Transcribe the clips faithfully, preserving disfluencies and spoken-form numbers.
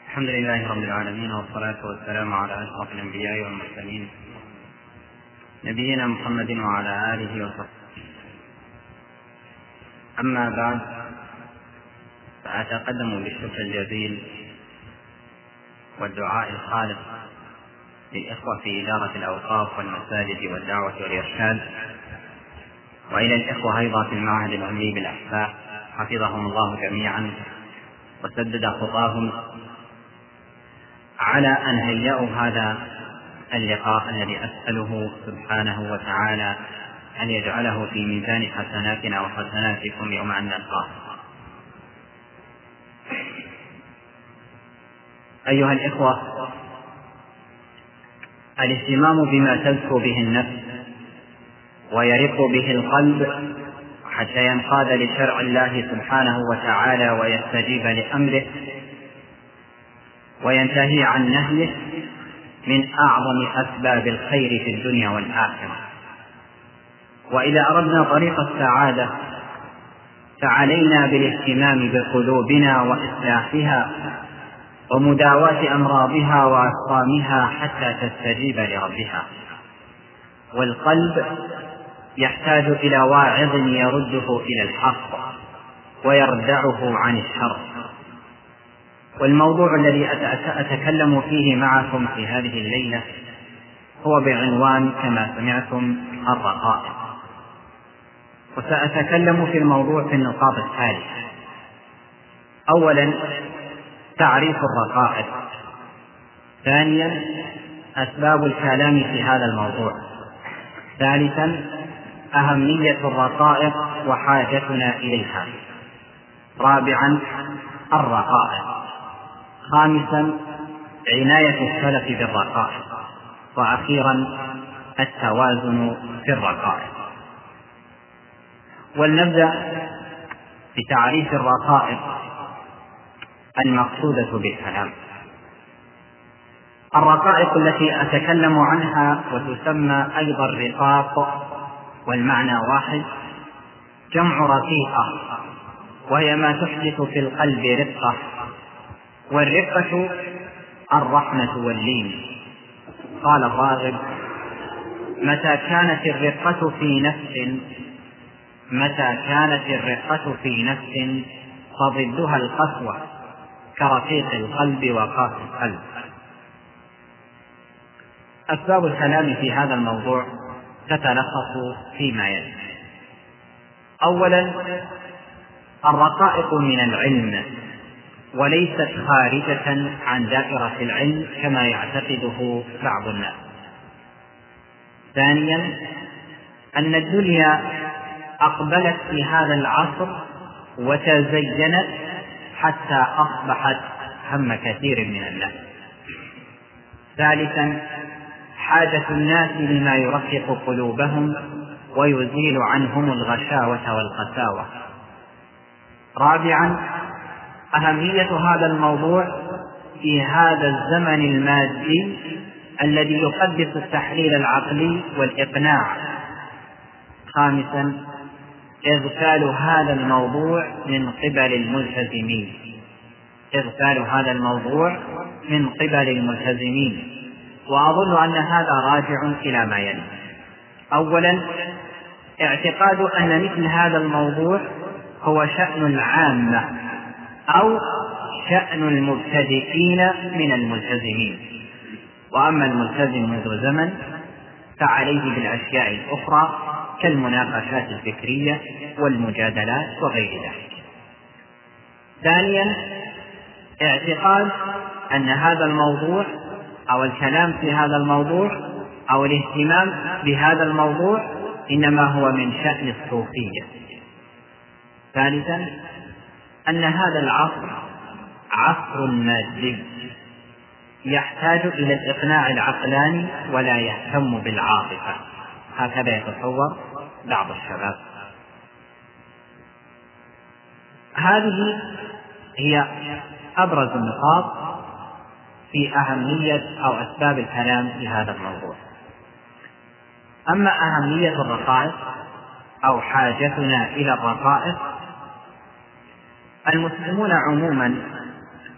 الحمد لله رب العالمين، والصلاة والسلام على أشرف الأنبياء والمرسلين نبينا محمد وعلى آله وصحبه. أما بعد، فأتقدم بالشكر الجزيل والدعاء الخالص للإخوة في إدارة الأوقاف والمساجد والدعوة والإرشاد، وإلى الإخوة أيضا في المعهد العلمي بالأحساء حفظهم الله جميعا وسدد خطاهم على أن هيئوا هذا اللقاء الذي أسأله سبحانه وتعالى أن يجعله في ميزان حسناتنا وحسناتكم يوم أن نلقاه. أيها الإخوة، الاهتمام بما تزكو به النفس ويرق به القلب حتى ينقاد لشرع الله سبحانه وتعالى ويستجيب لأمره وينتهي عن نهيه من أعظم أسباب الخير في الدنيا والآخرة. وإذا أردنا طريق السعادة فعلينا بالاهتمام بقلوبنا وإصلاحها ومداواة أمراضها وأسقامها حتى تستجيب لربها. والقلب يحتاج إلى واعظ يرده إلى الحق ويردعه عن الشر. والموضوع الذي أتكلم فيه معكم في هذه الليلة هو بعنوان كما سمعتم الرقائق، وسأتكلم في الموضوع في النقاط التالية: أولا، تعريف الرقائق. ثانيا، أسباب الكلام في هذا الموضوع. ثالثا، أهمية الرقائق وحاجتنا إليها. رابعا، الرقائق. خامسا، عناية السلف بالرقائق. وأخيرا، التوازن في الرقائق. ولنبدأ بتعريف الرقائق المقصودة بالكلام. الرقائق التي أتكلم عنها وتسمى أيضا رقاق والمعنى واحد جمع رقيقة، وهي ما تحدث في القلب رقة. والرقة الرحمة واللين. قال الراغب: متى كانت الرقة في نفس متى كانت الرقة في نفس فضدها القسوة كرقيق القلب وقاسي القلب. أسباب الكلام في هذا الموضوع تتلخص فيما يلي: أولا، الرقائق من العلم وليست خارجة عن دائرة العلم كما يعتقده بعض الناس. ثانيا، أن الدنيا أقبلت في هذا العصر وتزينت حتى أصبحت هم كثير من الناس. ثالثا، حاجة الناس لما يرقق قلوبهم ويزيل عنهم الغشاوة والقساوة. رابعا، أهمية هذا الموضوع في هذا الزمن المادي الذي يقدس التحليل العقلي والإقناع. خامسا، إغفال هذا الموضوع من قبل الملتزمين إغفال هذا الموضوع من قبل الملتزمين وأظن أن هذا راجع إلى ما يلي: أولا، اعتقاد أن مثل هذا الموضوع هو شأن العامة أو شأن المبتدئين من الملتزمين، وأما الملتزم منذ زمن فعليه بالأشياء الأخرى كالمناقشات الفكرية والمجادلات وغير ذلك. ثانيا، اعتقاد أن هذا الموضوع أو الكلام في هذا الموضوع أو الاهتمام بهذا الموضوع إنما هو من شأن الصوفية. ثالثا، أن هذا العصر عصر مادي يحتاج إلى الإقناع العقلاني ولا يهتم بالعاطفة، هكذا يتصور بعض الشباب. هذه هي أبرز النقاط في أهمية أو أسباب الكلام في هذا الموضوع. أما أهمية الرقائق أو حاجتنا إلى الرقائق، المسلمون عموما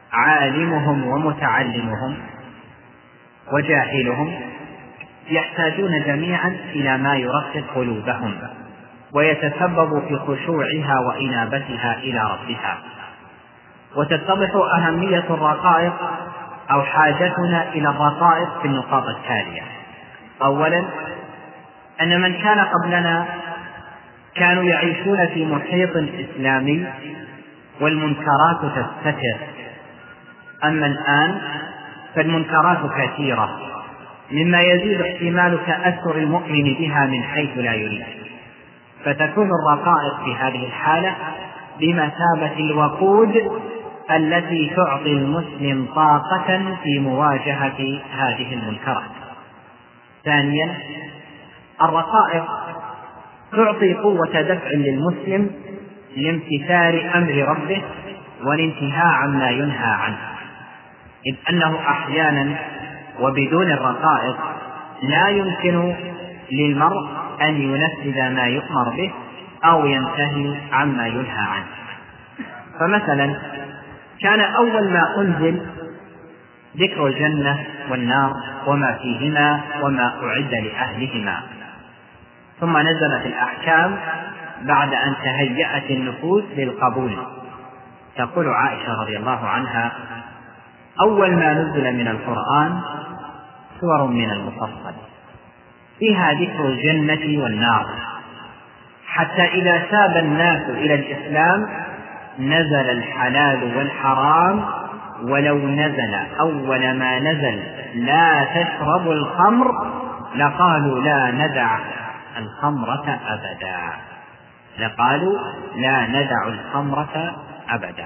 عالمهم ومتعلمهم وجاهلهم يحتاجون جميعا إلى ما يرقق قلوبهم ويتسبب في خشوعها وإنابتها إلى ربها. وتتضح أهمية الرقائق أو حاجتنا إلى الرقائق في النقاط التالية. أولا، أن من كان قبلنا كانوا يعيشون في محيط إسلامي والمنكرات تستتر، أما الآن فالمنكرات كثيرة مما يزيد احتمال تأثر المؤمن بها من حيث لا يريد، فتكون الرقائق في هذه الحالة بمثابة الوقود التي تعطي المسلم طاقة في مواجهة هذه المنكرات. ثانيا، الرقائق تعطي قوة دفع للمسلم لامتثال أمر ربه والانتهاء عما ينهى عنه، إذ أنه أحيانا وبدون الرقائق لا يمكن للمرء أن ينفذ ما يؤمر به أو ينتهي عما ينهى عنه. فمثلا كان أول ما أنزل ذكر الجنة والنار وما فيهما وما أعد لأهلهما، ثم نزلت الأحكام بعد أن تهيأت النفوس للقبول. تقول عائشة رضي الله عنها: أول ما نزل من القرآن سور من المفصل فيها ذكر الجنة والنار، حتى إذا ساب الناس إلى الإسلام نزل الحلال والحرام، ولو نزل أول ما نزل لا تشربوا الخمر لقالوا لا ندع الخمرة أبدا لقالوا لا ندع الخمرة أبدا.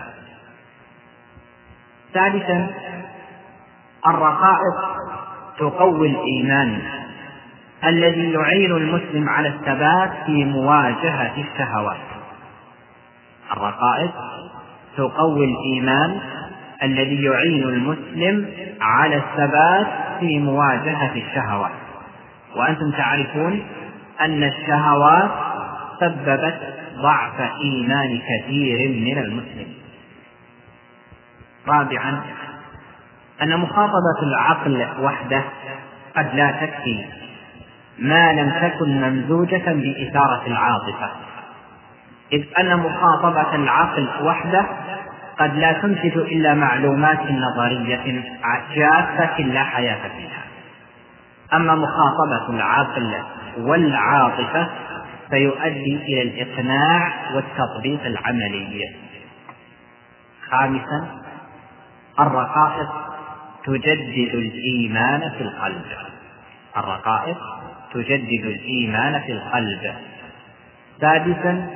ثالثا، الرقائق تقوي الإيمان الذي يعين المسلم على الثبات في مواجهة الشهوات. الرقائق تقوي الإيمان الذي يعين المسلم على الثبات في مواجهة الشهوات، وأنتم تعرفون أن الشهوات سببت ضعف إيمان كثير من المسلم. رابعا، أن مخاطبة العقل وحده قد لا تكفي ما لم تكن ممزوجة بإثارة العاطفة، إذ أن مخاطبة العقل وحده قد لا تنتج إلا معلومات نظرية جافة لا حياة فيها، أما مخاطبة العقل والعاطفة فيؤدي إلى الإقناع والتطبيق العملي. خامسا، الرقائق تجدد الإيمان في القلب. الرقائق تجدد الإيمان في القلب. سادسا،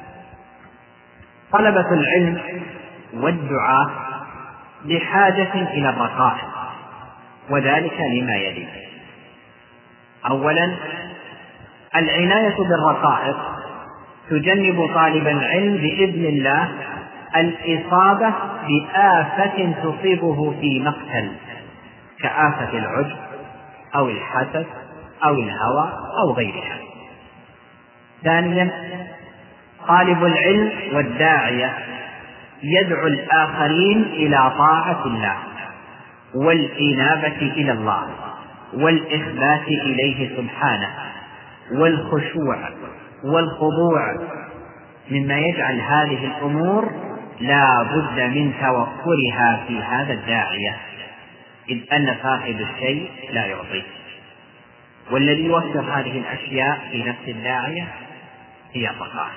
طلبة العلم والدعاء بحاجة إلى الرقائق، وذلك لما يلي. أولا، العناية بالرقائق تجنب طالب العلم بإذن الله الإصابة بآفة تصيبه في مقتل كآفة العجب أو الحسد أو الهوى أو غيرها. ثانيا، طالب العلم والداعية يدعو الآخرين إلى طاعة الله والإنابة إلى الله والإخبات إليه سبحانه والخشوع والخضوع، مما يجعل هذه الأمور لا بد من توفرها في هذا الداعية، إذ أن فاقد الشيء لا يعطيه، والذي يوفر هذه الأشياء في نفس الداعية هي الرقائق.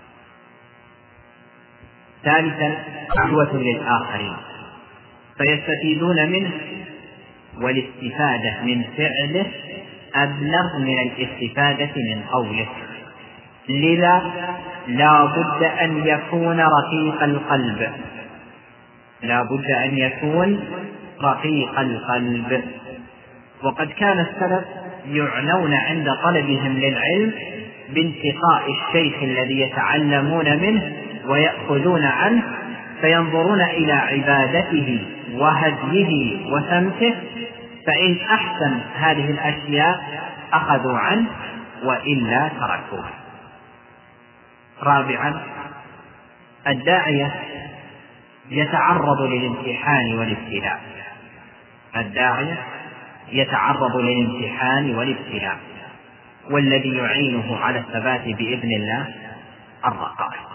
ثالثا، دعوة للآخرين فيستفيدون منه، والاستفادة من فعله أبلغ من الاستفادة من قوله، لذا لا بد أن يكون رقيق القلب لا بد أن يكون رقيق القلب. وقد كان السلف يعنون عند طلبهم للعلم بانتقاء الشيخ الذي يتعلمون منه ويأخذون عنه، فينظرون إلى عبادته وهديه وسمته، فإن أحسن هذه الأشياء أخذوا عنه وإلا تركوها. رابعا، الداعية يتعرض للامتحان والابتلاء، الداعية يتعرض للامتحان والابتلاء، والذي يعينه على الثبات بإذن الله الرقائق.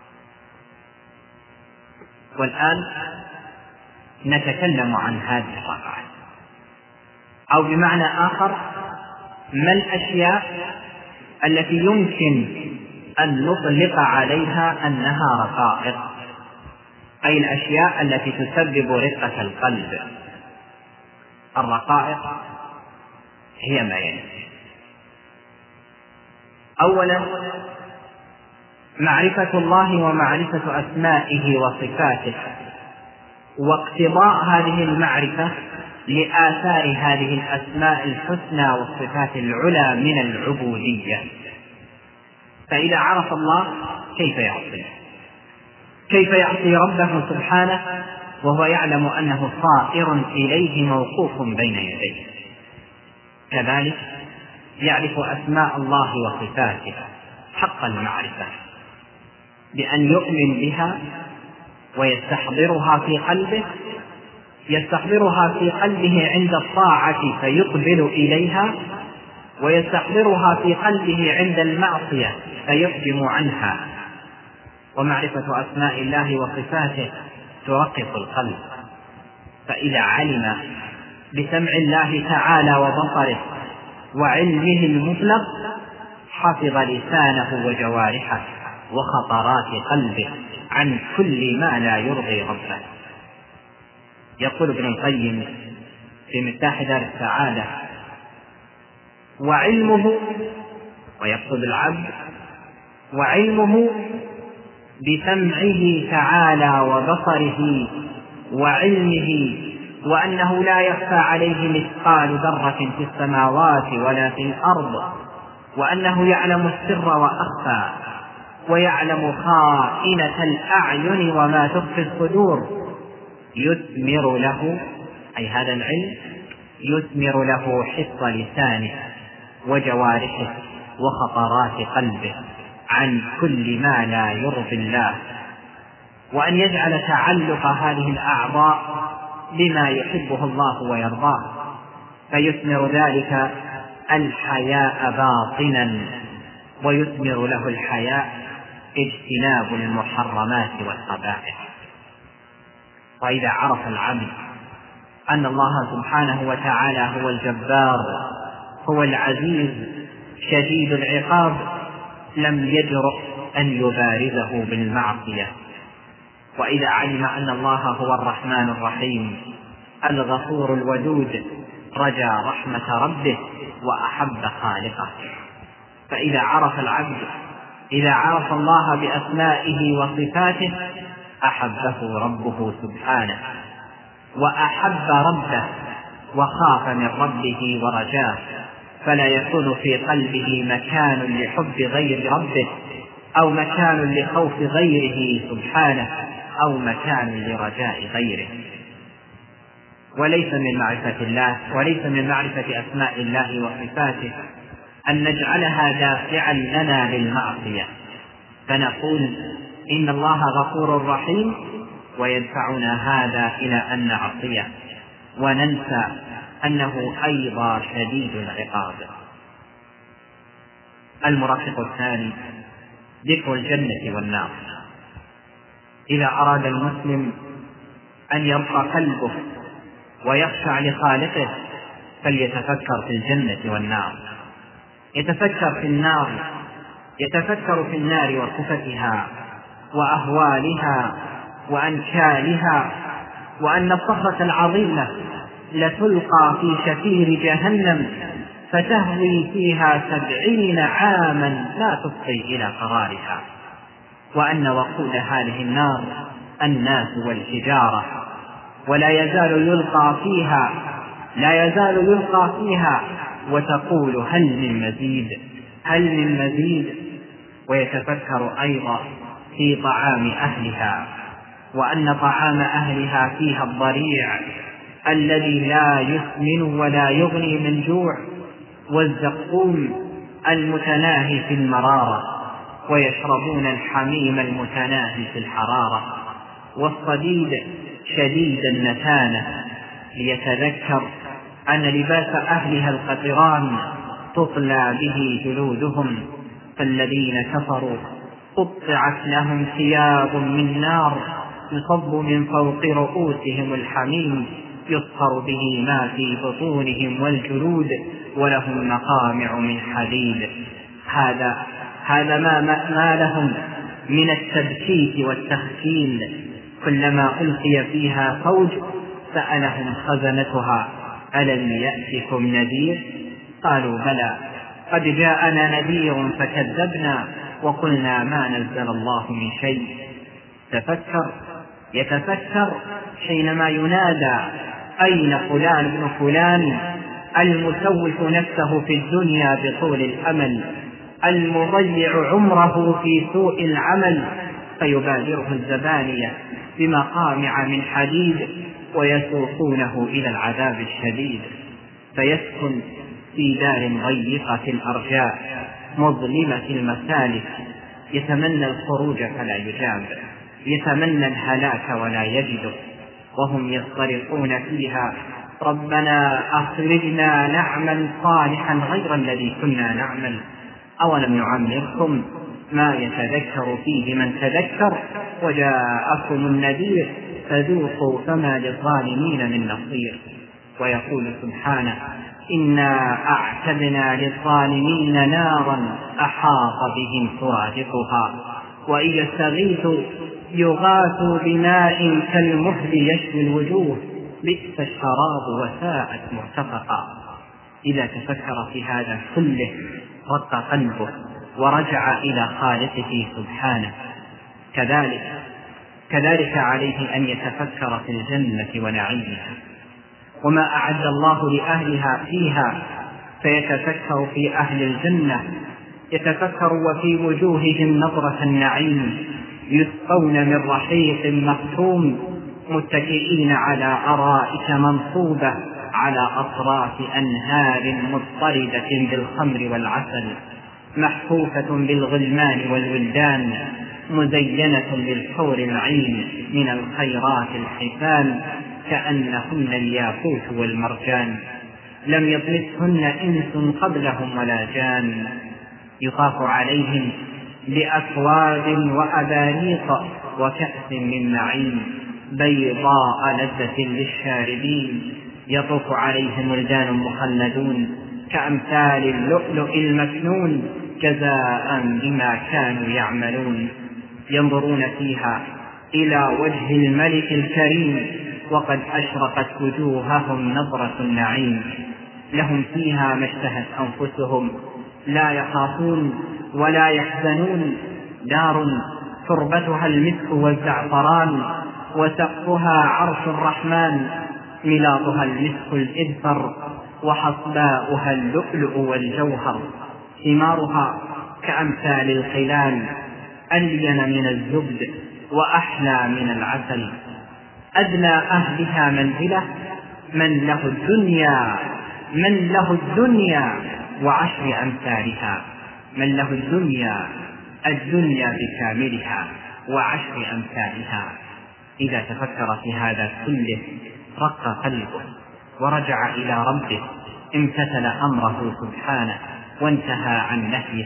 والآن نتكلم عن هذه الرقائق، أو بمعنى آخر ما الأشياء التي يمكن أن نطلق عليها أنها رقائق، أي الأشياء التي تسبب رقة القلب. الرقائق هي ما يلي: أولا معرفة الله ومعرفة أسمائه وصفاته، واقتضاء هذه المعرفة لآثار هذه الأسماء الحسنى والصفات العلى من العبودية. فإذا عرف الله كيف يعصيه؟ كيف يعصي ربه سبحانه وهو يعلم أنه صائر إليه موقوف بين يديه؟ كذلك يعرف أسماء الله وصفاته حق المعرفة بأن يؤمن بها ويستحضرها في قلبه، يستحضرها في قلبه عند الطاعة فيقبل إليها، ويستحضرها في قلبه عند المعصية فيحجم عنها. ومعرفة أسماء الله وصفاته ترقق القلب، فإذا علم بسمع الله تعالى وبصره وعلمه المطلق حفظ لسانه وجوارحه وخطرات قلبه عن كل ما لا يرضي ربه. يقول ابن القيم في مفتاح دار السعادة: وعلمه، ويقصد العبد، وعلمه بسمعه تعالى وبصره وعلمه، وأنه لا يخفى عليه مثقال ذرة في السماوات ولا في الأرض، وأنه يعلم السر وأخفى، ويعلم خائنة الأعين وما تخفي الصدور، يثمر له، أي هذا العلم يثمر له حفظ لسانه وجوارحه وخطرات قلبه عن كل ما لا يرضي الله، وأن يجعل تعلق هذه الأعضاء بما يحبه الله ويرضاه، فيثمر ذلك الحياء باطنا، ويثمر له الحياء اجتناب المحرمات والقبائح. وإذا عرف العبد أن الله سبحانه وتعالى هو الجبار، هو العزيز شديد العقاب، لم يجرؤ أن يبارزه بالمعصية. وإذا علم أن الله هو الرحمن الرحيم الغفور الودود رجا رحمة ربه وأحب خالقه. فإذا عرف العبد إذا عرف الله بأسمائه وصفاته أحبه ربه سبحانه وأحب ربه وخاف من ربه ورجاه، فلا يكون في قلبه مكان لحب غير ربه، أو مكان لخوف غيره سبحانه، أو مكان لرجاء غيره. وليس من معرفة الله وليس من معرفة أسماء الله وصفاته أن نجعلها دافعا لنا للمعصية، فنقول إن الله غفور رحيم ويدفعنا هذا إلى أن نعصيه، وننسى أنه أيضا شديد العقاب. المرافق الثاني ذكر الجنة والنار. إذا أراد المسلم أن يرقى قلبه ويخشع لخالقه فليتفكر في الجنة والنار، يتفكر في النار يتفكر في النار وصفتها وأهوالها وأنكالها، وأن الصخرة العظيمة لتلقى في شفير جهنم فتهوي فيها سبعين عاما لا تفضي إلى قرارها، وأن وقود هذه النار الناس والحجارة، ولا يزال يلقى فيها لا يزال يلقى فيها وتقول هل من مزيد هل من مزيد. ويتفكر أيضا في طعام أهلها، وأن طعام أهلها فيها الضريع الذي لا يسمن ولا يغني من جوع، والزقوم المتناهي في المرارة، ويشربون الحميم المتناهي في الحرارة، والصديد شديد النتانة، ليتذكر أن لباس أهلها القطران تطلى به جلودهم، فالذين كفروا قطعت لهم ثياب من نار يصب من فوق رؤوسهم الحميم يصهر به ما في بطونهم والجلود ولهم مقامع من حديد. هذا هذا ما, ما لهم من التبكيت والتخكيل. كلما ألقي فيها فوج سألهم خزنتها ألم يأتكم نذير؟ قالوا بلى قد جاءنا نذير فكذبنا وقلنا ما نزل الله من شيء. تفكر يتفكر حينما ينادى أين فلان ابن فلان، المسوف نفسه في الدنيا بطول الأمل، المضيع عمره في سوء العمل، فيبادره الزبانية بمقامع من حديد ويسوقونه إلى العذاب الشديد، فيسكن في دار ضيقة الأرجاء مظلمة المسالك، يتمنى الخروج فلا يجاب، يتمنى الهلاك ولا يجده، وهم يصطرخون فيها ربنا أخرجنا نعمل صالحا غير الذي كنا نعمل أولم نعمركم ما يتذكر فيه من تذكر وجاءكم النذير فذوقوا فما للظالمين من نصير. ويقول سبحانه إنا أعتدنا للظالمين نارا أحاط بهم سرادقها وإن يستغيثوا يغاثوا بماء كالمهل يشوي الوجوه بئس الشراب وساءت مرتفقا. إذا تفكر في هذا كله رق قلبه ورجع إلى خالقه سبحانه. كذلك كذلك عليه أن يتفكر في الجنة ونعيمها وما أعد الله لأهلها فيها، فيتفكر في أهل الجنة، يتفكر وفي وجوههم نظرة النعيم، يسقون من رحيق مختوم متكئين على أرائك منصوبة على أطراف أنهار مضطردة بالخمر والعسل، محفوفة بالغلمان والولدان، مزينة بالحور العين من الخيرات الحسان كأنهن الياقوت والمرجان، لم يطمثهن إنس قبلهم ولا جان. يطاف عليهم بأكواب وأباريق وكأس من معين بيضاء لذة للشاربين، يطوف عليهم ولدان مخلدون كأمثال اللؤلؤ المكنون جزاء بما كانوا يعملون، ينظرون فيها إلى وجه الملك الكريم وقد أشرقت وجوههم نظرة النعيم، لهم فيها ما اشتهت أنفسهم لا يخافون ولا يحزنون، دار تربتها المسك والزعفران وسقفها عرش الرحمن، ملاطها المسك الإذفر وحصباؤها اللؤلؤ والجوهر، ثمارها كأمثال الخلال ألين من الزبد وأحلى من العسل. أدنى أهلها منزلة من له الدنيا من له الدنيا وعشر أمثالها، من له الدنيا الدنيا بكاملها وعشر أمثالها. إذا تفكر في هذا كله رق قلبه ورجع إلى ربه، امتثل أمره سبحانه وانتهى عن نهيه.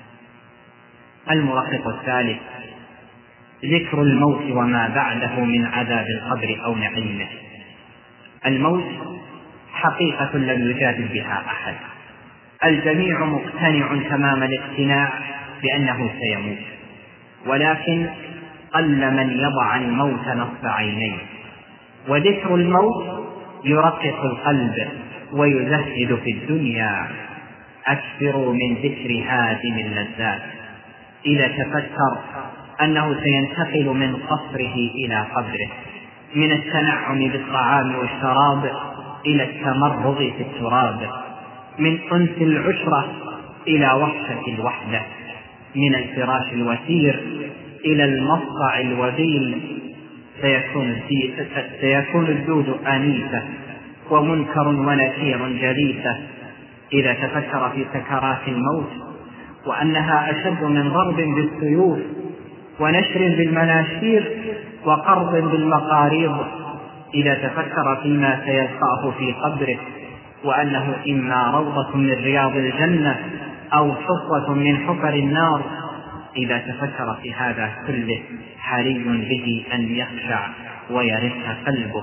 المرقق الثالث ذكر الموت وما بعده من عذاب القبر أو نعيمه. الموت حقيقة لم يجادل بها أحد، الجميع مقتنع تمام الاقتناع بأنه سيموت، ولكن قل من يضع الموت نصب عينيه. وذكر الموت يرقق القلب ويزهد في الدنيا. أكثروا من ذكر هادم اللذات. إذا تفكر أنه سينتقل من قصره إلى قبره، من التنعم بالطعام والشراب إلى التمرغ في التراب، من أنس العشرة إلى وحشة الوحدة، من الفراش الوثير إلى المصقع الوبيل، سيكون, سيكون الدود آنيسة ومنكر ونكير جليسة. إذا تفكر في سكرات الموت وأنها أشد من ضرب بالسيوف ونشر بالمناشير وقرض بالمقاريض إذا تفكر فيما سيلقاه في قبره، وأنه إما روضة من رياض الجنة أو حفرة من حفر النار، إذا تفكر في هذا كله حري به أن يخشع ويرق قلبه.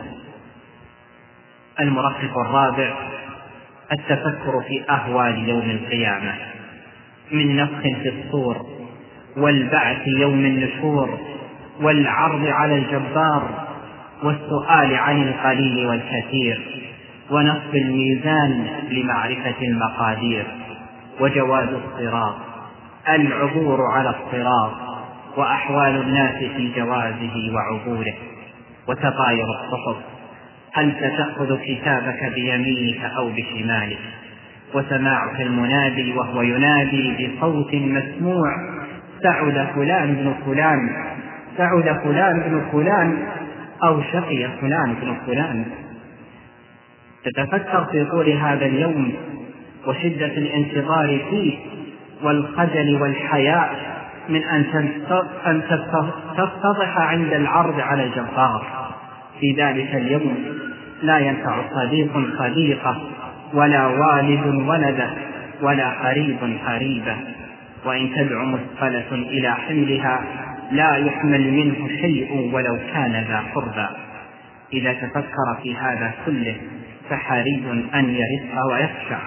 المرقق الرابع التفكر في أهوال يوم القيامة، من نفخ في الصور، والبعث يوم النشور، والعرض على الجبار، والسؤال عن القليل والكثير، ونصب الميزان لمعرفة المقادير، وجواز الصراط، العبور على الصراط، وأحوال الناس في جوازه وعبوره، وتطاير الصحف، هل ستأخذ كتابك بيمينك أو بشمالك، وسماعك المنادي وهو ينادي بصوت مسموع: سعد فلان بن فلان، سعد فلان بن فلان، أو شقي فلان بن فلان. تتفكر في طول هذا اليوم وشدة الانتظار فيه، والخجل والحياء من أن تفتضح عند العرض على الجبار. في ذلك اليوم لا ينفع صديق صديقه، ولا والد ولده، ولا قريب قريبه، وإن تدع مثقلة إلى حملها لا يحمل منه شيء ولو كان ذا قربى. إذا تفكر في هذا كله فحري أن يرق ويخشع.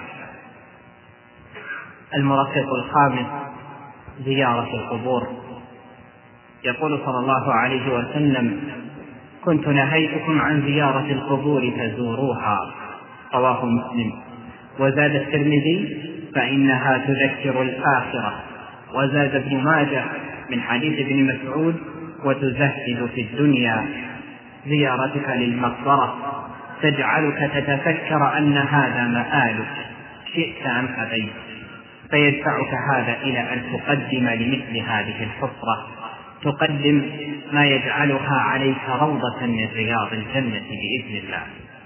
المرقق الخامس زيارة القبور. يقول صلى الله عليه وسلم: كنت نهيتكم عن زيارة القبور فزوروها، رواه مسلم. وزاد الترمذي: فإنها تذكر الآخرة. وزاد ابن ماجه من حديث ابن مسعود: وتزهد في الدنيا. زيارتك للمقبرة تجعلك تتفكر أن هذا مآلك، شئت أم أبيت، فيدفعك هذا إلى أن تقدم لمثل هذه الحفرة، تقدم ما يجعلها عليك روضة من رياض الجنة بإذن الله.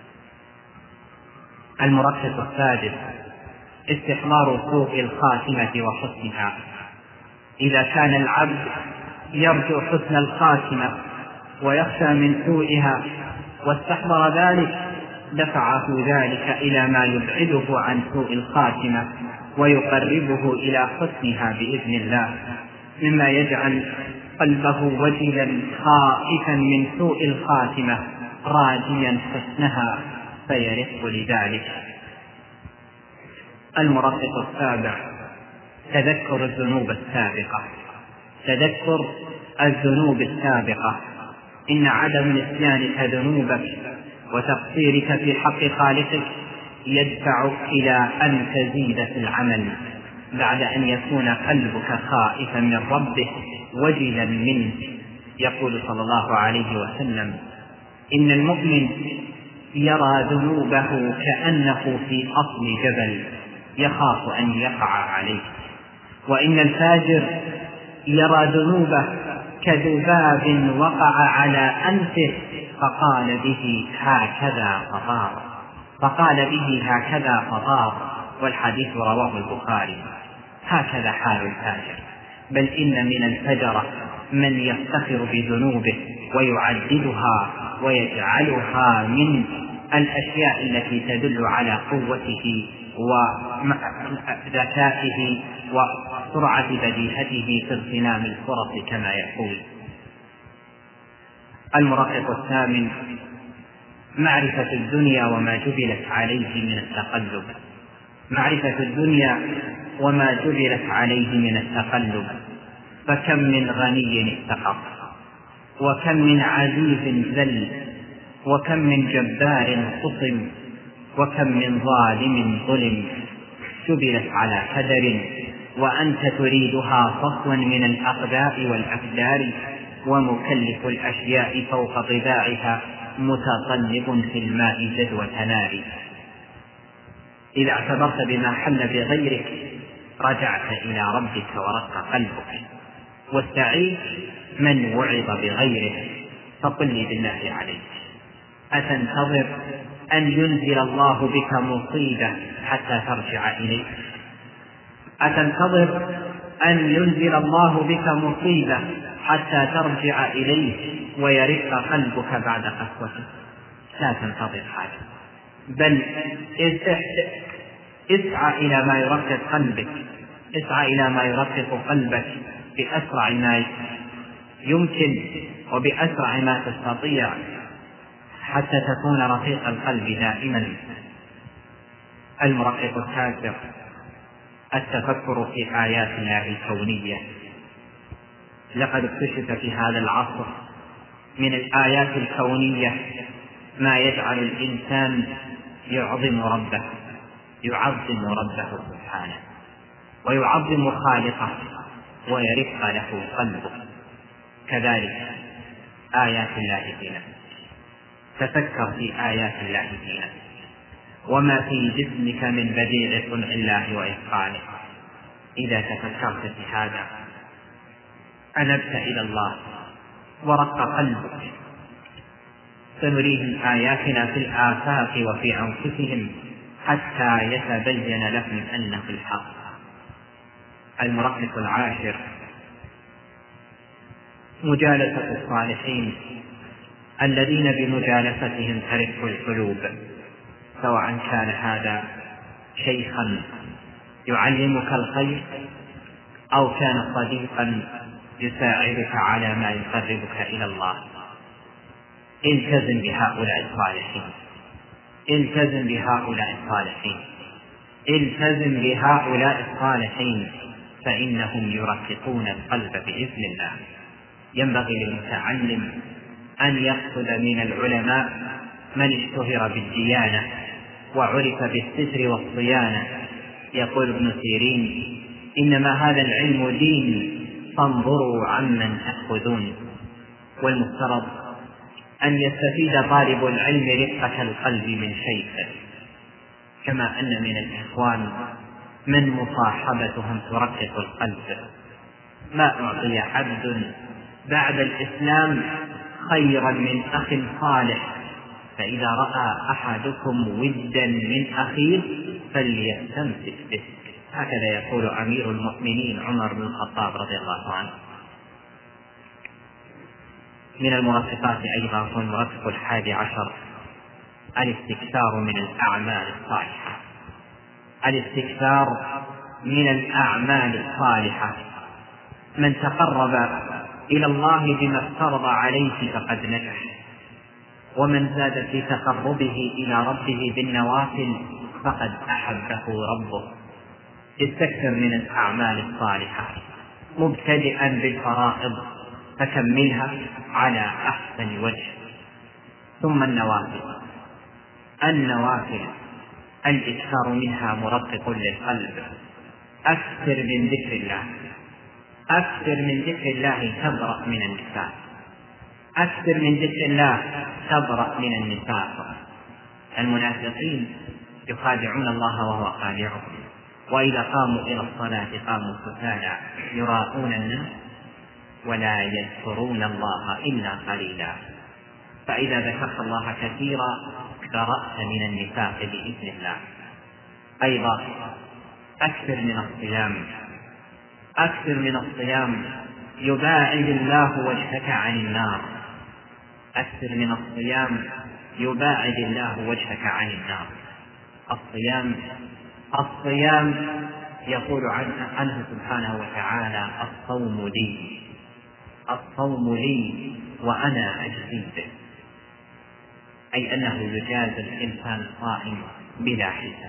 المرقق السادس استحضار سوء الخاتمة وحسنها. إذا كان العبد يرجو حسن الخاتمة ويخشى من سوءها واستحضر ذلك، دفعه ذلك إلى ما يبعده عن سوء الخاتمة ويقربه إلى حسنها بإذن الله، مما يجعل قلبه وجلا خائفا من سوء الخاتمة راجيا حسنها فيرق لذلك. المرقق السابع تذكر الذنوب السابقة. تذكر الذنوب السابقة. إن عدم نسيانك ذنوبك وتقصيرك في حق خالقك يدفعك إلى أن تزيد في العمل، بعد أن يكون قلبك خائفا من ربه وجلا منه. يقول صلى الله عليه وسلم: إن المؤمن يرى ذنوبه كأنه في أصل جبل يخاف أن يقع عليه، وإن الفاجر يرى ذنوبه كذباب وقع على أنفه فقال به هكذا فطار فقال به هكذا فطار والحديث رواه البخاري. هكذا حال الفاجر. بل إن من الفجرة من يفتخر بذنوبه ويعددها ويجعلها من الأشياء التي تدل على قوته وذكائه وسرعة بديهته في اغتنام الفرص كما يقول. المرقق الثامن معرفة الدنيا وما جبلت عليه من التقلب. معرفة الدنيا وما جبلت عليه من التقلب. فكم من غني افتقر، وكم من عزيز ذل، وكم من جبار خصم، وكم من ظالم ظلم. جبلت على قدر وأنت تريدها صفوا من الأقداء والأكدار، ومكلف الأشياء فوق طباعها متطلب في الماء جدوى نار. إذا اعتبرت بما حل بغيرك رجعت إلى ربك ورق قلبك. والسعيد من وعظ بغيره. فقل لي بالله عليك، أتنتظر أن ينزل الله بك مصيبة حتى ترجع إليه؟ أتنتظر أن ينزل الله بك مصيبة حتى ترجع إليه؟ ويرق قلبك بعد قسوته، لا تنتظر هذا، بل اسعى إلى ما يرقق قلبك، اسعى إلى ما يرقق قلبك بأسرع ما يمكن وبأسرع ما تستطيع حتى تكون رقيق القلب دائما. المرقق التاسع التفكر في آيات الله الكونية. لقد اكتشف في هذا العصر من الآيات الكونية ما يجعل الإنسان يعظم ربه، يعظم ربه سبحانه ويعظم خالقه ويرق له قلبه. كذلك آيات الله في نفسك، تفكر في آيات الله في نفسك وما في جسمك من بديع صنع الله وإتقانه. إذا تفكرت في هذا أنبت إلى الله ورق قلبك. سنريهم آياتنا في الآفاق وفي أنفسهم حتى يتبين لهم أنه الحق. المرقق العاشر مجالسة الصالحين الذين بمجالستهم ترق القلوب، سواء كان هذا شيخا يعلمك الخير أو كان صديقا يساعدك على ما يقربك إلى الله. التزم بهؤلاء الصالحين، التزم بهؤلاء الصالحين، التزم بهؤلاء الصالحين فإنهم يرققون القلب بإذن الله. ينبغي للمتعلم أن يأخذ من العلماء من اشتهر بالديانة وعرف بالستر والصيانة. يقول ابن سيرين: إنما هذا العلم دين فانظروا عمن تأخذون. والمفترض أن يستفيد طالب العلم رقة القلب من شيخه، كما أن من الإخوان من مصاحبتهم ترقق القلب. ما أعطي عبد بعد الإسلام خيرا من أخ صالح، فإذا رأى أحدكم ودا من أخيه فليستمسك به. هكذا يقول أمير المؤمنين عمر بن الخطاب رضي الله عنه. من المرققات أيضا هو المرقق الحادي عشر الاستكثار من الأعمال الصالحة. الاستكثار من الأعمال الصالحة. من تقرب إلى الله بما افترض عليه فقد نجح، ومن زاد في تقربه إلى ربه بالنوافل فقد أحبه ربه. استكثر من الأعمال الصالحة مبتدئا بالفرائض فكملها على أحسن وجه، ثم النوافل. النوافل الإكثار منها مرقق للقلب. أكثر من ذكر الله، أكثر من ذكر الله تبرأ من النفاق، أكثر من ذكر الله تبرأ من النفاق. المنافقين يخادعون الله وهو خادعهم، وإذا قاموا إلى الصلاة قاموا كسالى يراءون الناس ولا يذكرون الله إلا قليلا. فإذا ذكرت الله كثيرا برأت من النفاق بإذن الله. أيضا أكثر من الصيام، أكثر من الصيام يباعد الله وجهك عن النار. أكثر من الصيام يباعد الله وجهك عن النار. الصيام الصيام يقول عنه سبحانه وتعالى: الصوم لي، الصوم لي وأنا أجزي به. أي أنه يجازى الإنسان الصائم بلا حساب،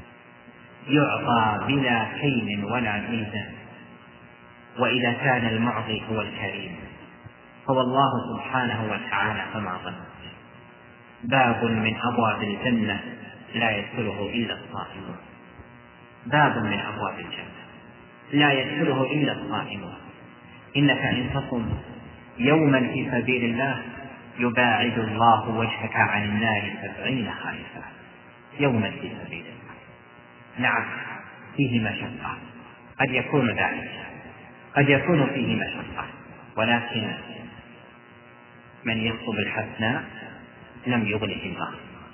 يعطى بلا كيل ولا ميزان. وإذا كان المعطي هو الكريم هو الله سبحانه وتعالى فما ظنك. باب من أبواب الجنة لا يدخله إلا الصائمون، باب من أبواب الجنة لا يدخله إلا الصائمون. إنك إن تصم يوما في سبيل الله يباعد الله وجهك عن النار سبعين خريفا. يوما في سبيل الله، نعم فيه مشقة، قد يكون ذلك، قد يكون فيه مشقة، ولكن من يطلب الحسنى لم يغله الله.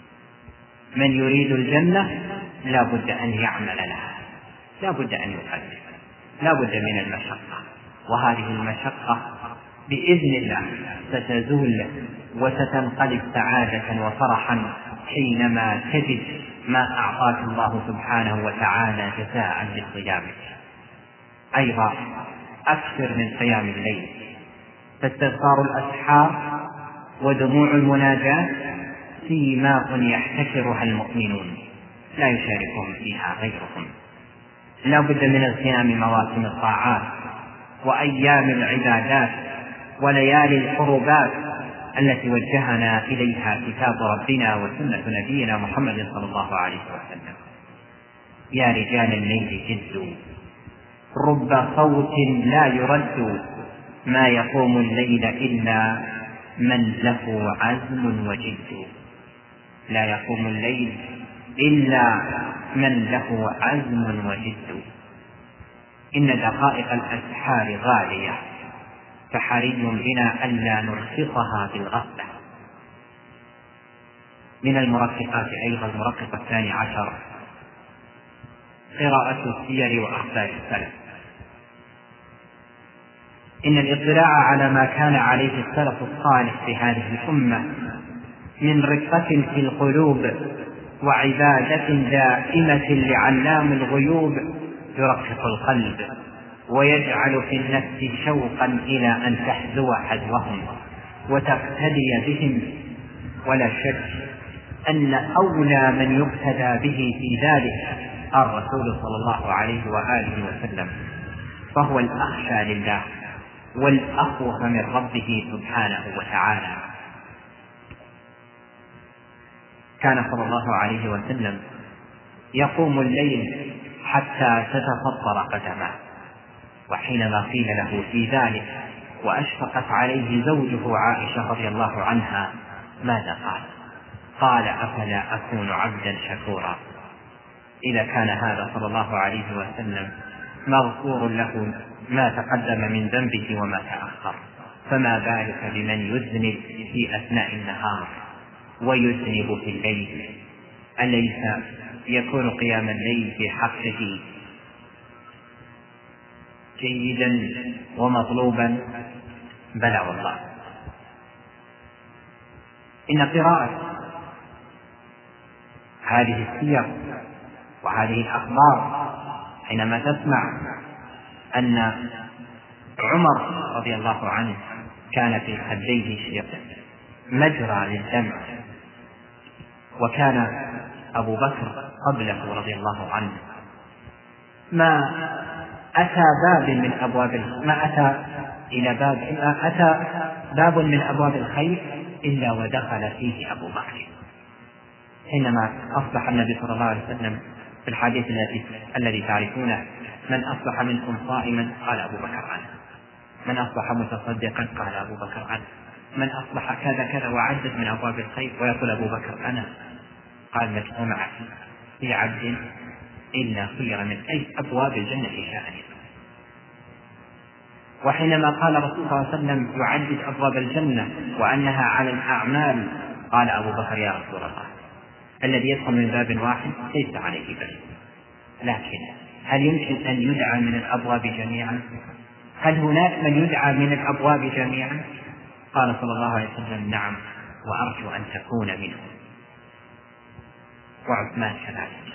من يريد الجنة لا بد أن يعمل لها، لا بد أن يقدم، لا بد من المشقة. وهذه المشقة بإذن الله ستزول وستنقلب سعادة وفرحا حينما تجد ما أعطاك الله سبحانه وتعالى جزاء لصيامك. أيضا أكثر من قيام الليل، فاستغفار الأسحار ودموع المناجاة سيماء يحتكرها المؤمنون لا يشاركهم فيها غيرهم. لا بد من اغتنام مواسم الطاعات وأيام العبادات وليالي القربات التي وجهنا إليها كتاب ربنا وسنة نبينا محمد صلى الله عليه وسلم. يا رجال الليل جدوا، رب صوت لا يرد، ما يقوم الليل إلا من له عزم وجد. لا يقوم الليل إلا من له عزم وجد. إن دقائق الأسحار غالية، فحري بنا ألا نرخصها بالغفلة. من المرققات أيضا المرقق الثاني عشر قراءة السير وأخبار السلف. إن الاطلاع على ما كان عليه السلف الصالح في هذه الأمة من رقة في القلوب وعبادة دائمة لعلام الغيوب يرقق القلب ويجعل في النفس شوقا إلى أن تحذو حذوهم وتقتدي بهم. ولا شك أن أولى من يقتدى به في ذلك الرسول صلى الله عليه وآله وسلم، فهو الأخشى لله والأخوف من ربه سبحانه وتعالى. كان صلى الله عليه وسلم يقوم الليل حتى تتفطر قدماه، وحينما قيل له في ذلك وأشفقت عليه زوجه عائشة رضي الله عنها ماذا قال؟ قال أفلا أكون عبدا شكورا. إذا كان هذا صلى الله عليه وسلم مغفور له ما تقدم من ذنبه وما تأخر، فما بالك بمن يذنب في أثناء النهار ويذنب في الليل؟ أليس يكون قيام الليل في حقه جيدا ومطلوبا؟ بلى والله. إن قراءة هذه السير وهذه الأخبار حينما تسمع أن عمر رضي الله عنه كان في خديه شيء مجرى للدمع، وكان أبو بكر قبله رضي الله عنه ما أتى باب من أبواب ما أتى إلى باب ما أتى باب من أبواب الخير إلا ودخل فيه أبو بكر. حينما أصبح النبي صلى الله عليه وسلم في الحديث الذي الذي تعرفونه: من أصبح منكم صائما قال أبو بكر أنا، من أصبح متصدقا قال أبو بكر أنا، من أصبح كذا كذا وعدد من أبواب الخير ويقول أبو بكر أنا. قال: لك ومع في عبد إلا خير من أي أبواب الجنة شاء. وحينما قال رسول الله صلى الله عليه وسلم يعدد أبواب الجنة وأنها على الأعمال، قال أبو بكر: يا رسول الله، الذي يدخل من باب واحد ليس عليه باب، لكن هل يمكن أن يدعى من الأبواب جميعا؟ هل هناك من يدعى من الأبواب جميعا؟ قال صلى الله عليه وسلم: نعم، وأرجو أن تكون منهم. وعثمان كذلك،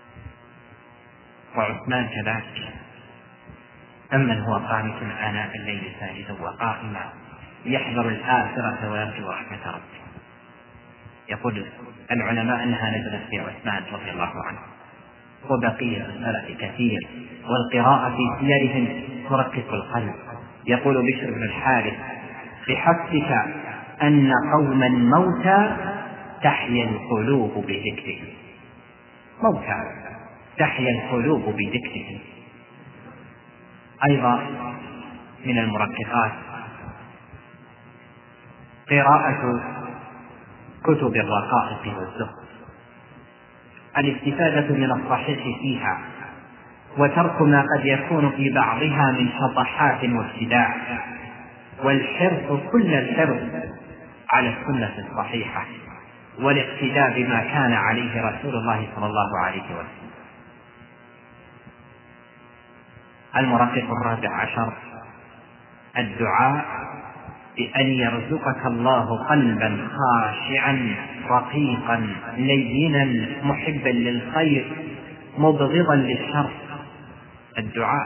وعثمان كذلك. أمن هو قانت آناء الليل ساجدا وقائما يحذر الآخرة ويرجو رحمة ربه. يقول العلماء أنها نزلت في عثمان رضي الله عنه، وبقية السلف كثير، والقراءة في سيرهم ترقق القلب. يقول بشر بن الحارث: بحسبك أن قوما موتى تحيا القلوب بذكرهم. موتى تحيا القلوب بذكرهم. أيضا من المرققات قراءة كتب الرقائق والزهد، الاستفادة من الصحيح فيها وترك ما قد يكون في بعضها من شطحات وابتداع، والحرص كل الحرص على السنة الصحيحة والاقتداء بما كان عليه رسول الله صلى الله عليه وسلم. المرقق الرابع عشر الدعاء بأن يرزقك الله قلبا خاشعا رقيقا لينا محبا للخير مبغضا للشر. الدعاء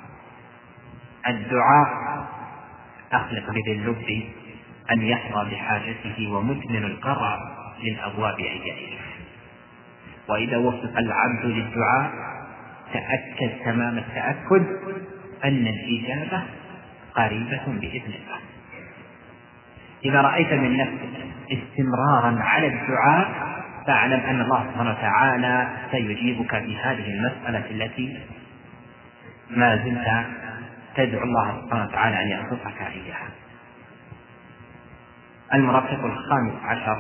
الدعاء أخلق بذي اللب أن يحظى بحاجته ومتمن القرع للأبواب أن يأتيه. وإذا وفق العبد للدعاء تأكد تمام التأكد أن الإجابة قريبة بإذن الله. إذا رأيت من نفسك استمرارا على الدعاء فاعلم أن الله سبحانه وتعالى سيجيبك في هذه المسألة التي ما زلت تدعو الله سبحانه وتعالى أن يرزقك إياها. المرافق الخامس عشر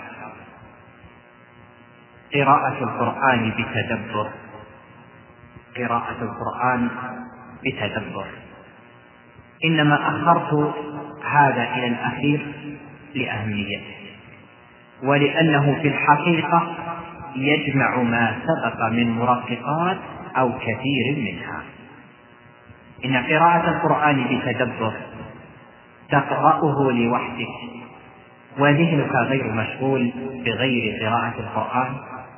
قراءة القرآن بتدبر. قراءة القرآن بتدبر. إنما أخرت هذا إلى الأخير لأهميته، ولأنه في الحقيقة يجمع ما سبق من مرافقات أو كثير منها. إن قراءة القرآن بتدبر تقرأه لوحدك وذهنك غير مشغول بغير قراءة القرآن.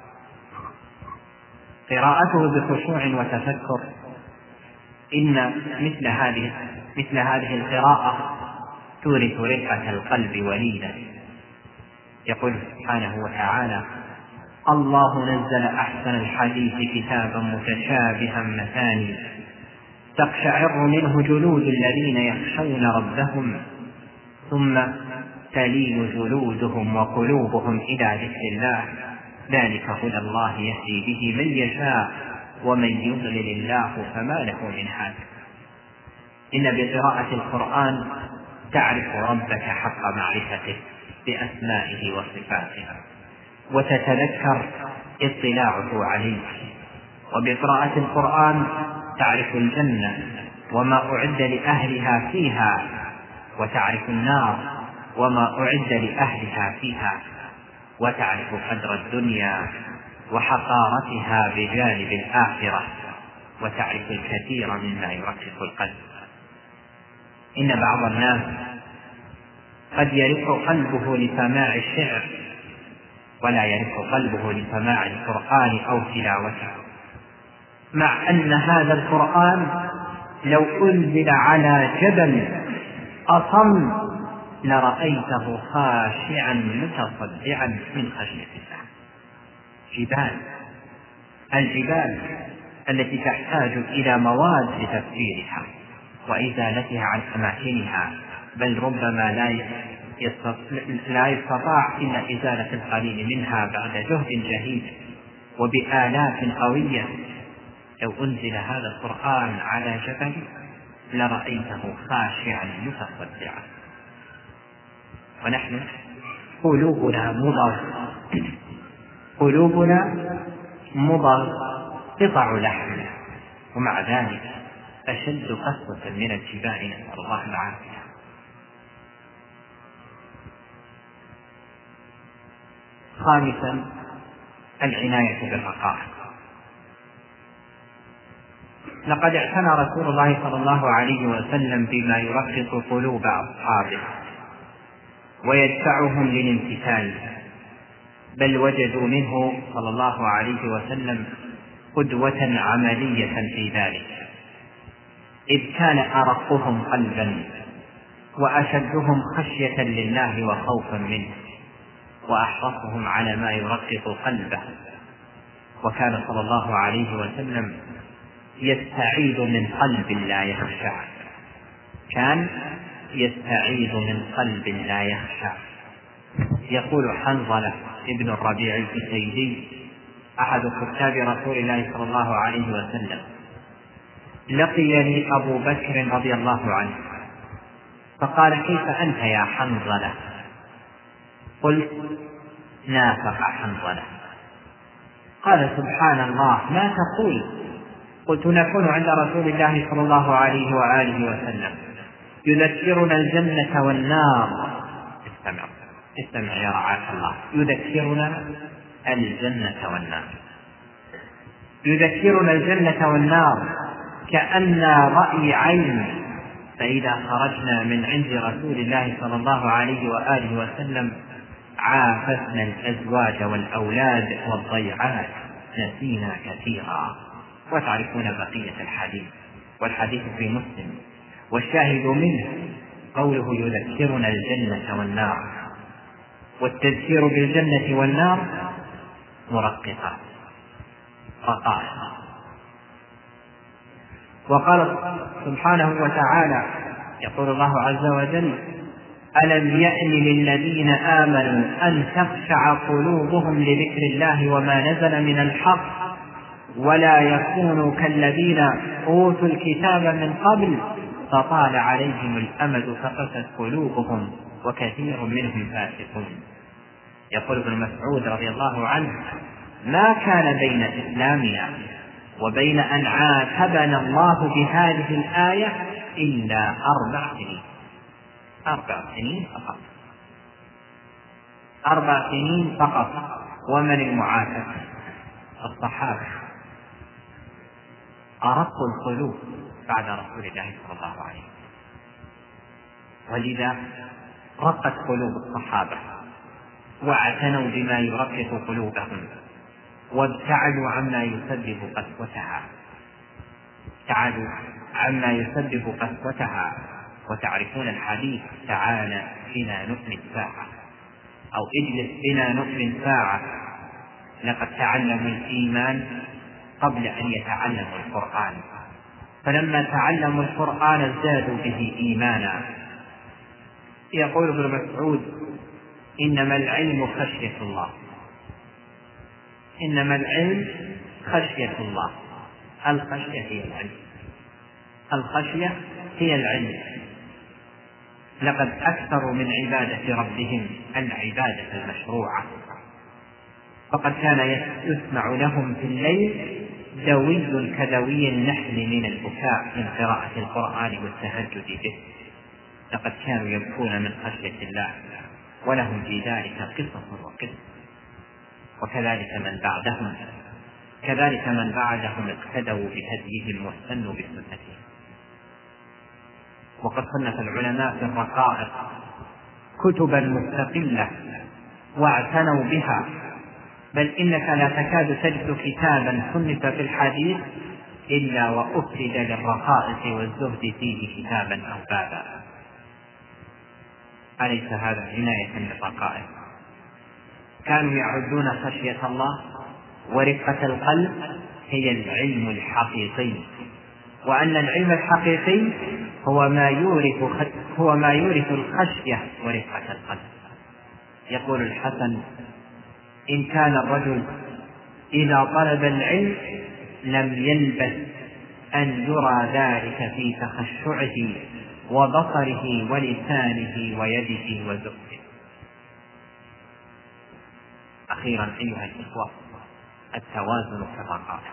قراءته بخشوع وتفكر. إن مثل هذه مثل هذه القراءة تورث رقة القلب وليدا. يقول سبحانه وتعالى: الله نزل أحسن الحديث كتابا متشابها مثاني تقشعر منه جلود الذين يخشون ربهم ثم تلين جلودهم وقلوبهم إلى ذكر الله ذلك هدى الله يهدي به من يشاء ومن يضلل الله فما له من هاد. إن بقراءة القرآن تعرف ربك حق معرفته بأسمائه وصفاته وتتذكر اطلاعه عليك. وبقراءة القرآن تعرف الجنة وما أعد لأهلها فيها، وتعرف النار وما أعد لأهلها فيها، وتعرف قدر الدنيا وحقارتها بجانب الآخرة، وتعرف الكثير مما يرقق القلب. إن بعض الناس قد يرق قلبه لسماع الشعر ولا يرق قلبه لسماع القرآن أو تلاوته، مع أن هذا القرآن لو أنزل على جبل أصم لرأيته خاشعا متصدعا من خشية الله. جبال الجبال التي تحتاج إلى مواد لتفسيرها وإزالتها عن أماكنها، بل ربما لا يستطاع إلا إزالة القليل منها بعد جهد جهيد وبآلاف قوية. لو أنزل هذا القرآن على جبل لرأيته خاشعا متصدعا. ونحن قلوبنا مضغ قلوبنا مضغ قطع لحم، ومع ذلك أشد قسوة من الجبال، نسأل الله العافية. خامسا العناية بالرقائق. لقد اعتنى رسول الله صلى الله عليه وسلم بما يرقق قلوب أصحابه ويدفعهم للامتثال، بل وجدوا منه صلى الله عليه وسلم قدوة عملية في ذلك، إذ كان أرقهم قلبا وأشدهم خشية لله وخوفا منه وأحرصهم على ما يرقق قلبه. وكان صلى الله عليه وسلم يستعيذ من قلب لا يخشع، كان يستعيذ من قلب لا يخشع. يقول حنظلة ابن الربيع الكسيدي أحد كتاب رسول الله صلى الله عليه وسلم: لقيني أبو بكر رضي الله عنه فقال: كيف أنت يا حنظلة؟ قلت: نافق حنظلة. قال: سبحان الله، ما تقول؟ قلت: نكون عند رسول الله صلى الله عليه وآله وسلم يذكرنا الجنة والنار. استمع استمع يا رعاك الله، يذكرنا الجنة والنار، يذكرنا الجنة والنار كأن رأي عين فإذا خرجنا من عند رسول الله صلى الله عليه وآله وسلم عافسنا الأزواج والأولاد والضيعات، نسينا كثيرا. وتعرفون بقية الحديث، والحديث في مسلم، والشاهد منه قوله يذكرنا الجنة والنار، والتذكير بالجنة والنار مرققة رقائق. وقال سبحانه وتعالى يقول الله عز وجل: ألم يأن للذين آمنوا أن تخشع قلوبهم لذكر الله وما نزل من الحق ولا يكونوا كالذين أوتوا الكتاب من قبل فطال عليهم الأمد فقست قلوبهم وكثير منهم فاسقون. يقول ابن مسعود رضي الله عنه: ما كان بين إسلامنا وبين أن عاتبنا الله بهذه الآية إلا أربع سنين. أربع سنين فقط، أربع سنين فقط. ومن المعاتب؟ الصحابة، أرق القلوب بعد رسول الله صلى الله عليه وسلم، ولذا رقت قلوب الصحابة واعتنوا بما يرقق قلوبهم وابتعدوا عما يسبب قسوتها، ابتعدوا عما يسبب قسوتها. وتعرفون الحديث: تعالى بنا نؤمن ساعة، أو اجلس بنا نؤمن ساعة. لقد تعلموا الإيمان قبل أن يتعلموا القرآن، فلما تعلموا القرآن ازدادوا به إيمانا. يقول ابن مسعود: إنما العلم خشية الله، إنما العلم خشية الله. الخشية هي العلم، الخشية هي العلم. لقد أكثروا من عبادة ربهم العبادة المشروعة، فقد كان يسمع لهم في الليل دوي كدوي النحل من البكاء من قراءة القرآن والتهجد به. لقد كانوا يبكون من خشية الله، ولهم في ذلك قصص وقصص. وكذلك من بعدهم كذلك من بعدهم اقتدوا بهديهم واستنوا بسنتهم. وقد صنف العلماء في الرقائق كتبا مستقلة واعتنوا بها، بل إنك لا تكاد تجد كتابا صنف في الحديث إلا وأفرد للرقائق والزهد فيه كتابا أو بابا. أليس هذا عناية بالرقائق؟ كانوا يعدون خشية الله ورقة القلب هي العلم الحقيقي، وأن العلم الحقيقي هو ما يورث هو ما يورث الخشية ورقة القلب. يقول الحسن: إن كان الرجل إذا طلب العلم لم يلبث أن يرى ذلك في تخشعه وبصره ولسانه ويده وزهده. أخيرا أيها الإخوة، التوازن في الرقائق.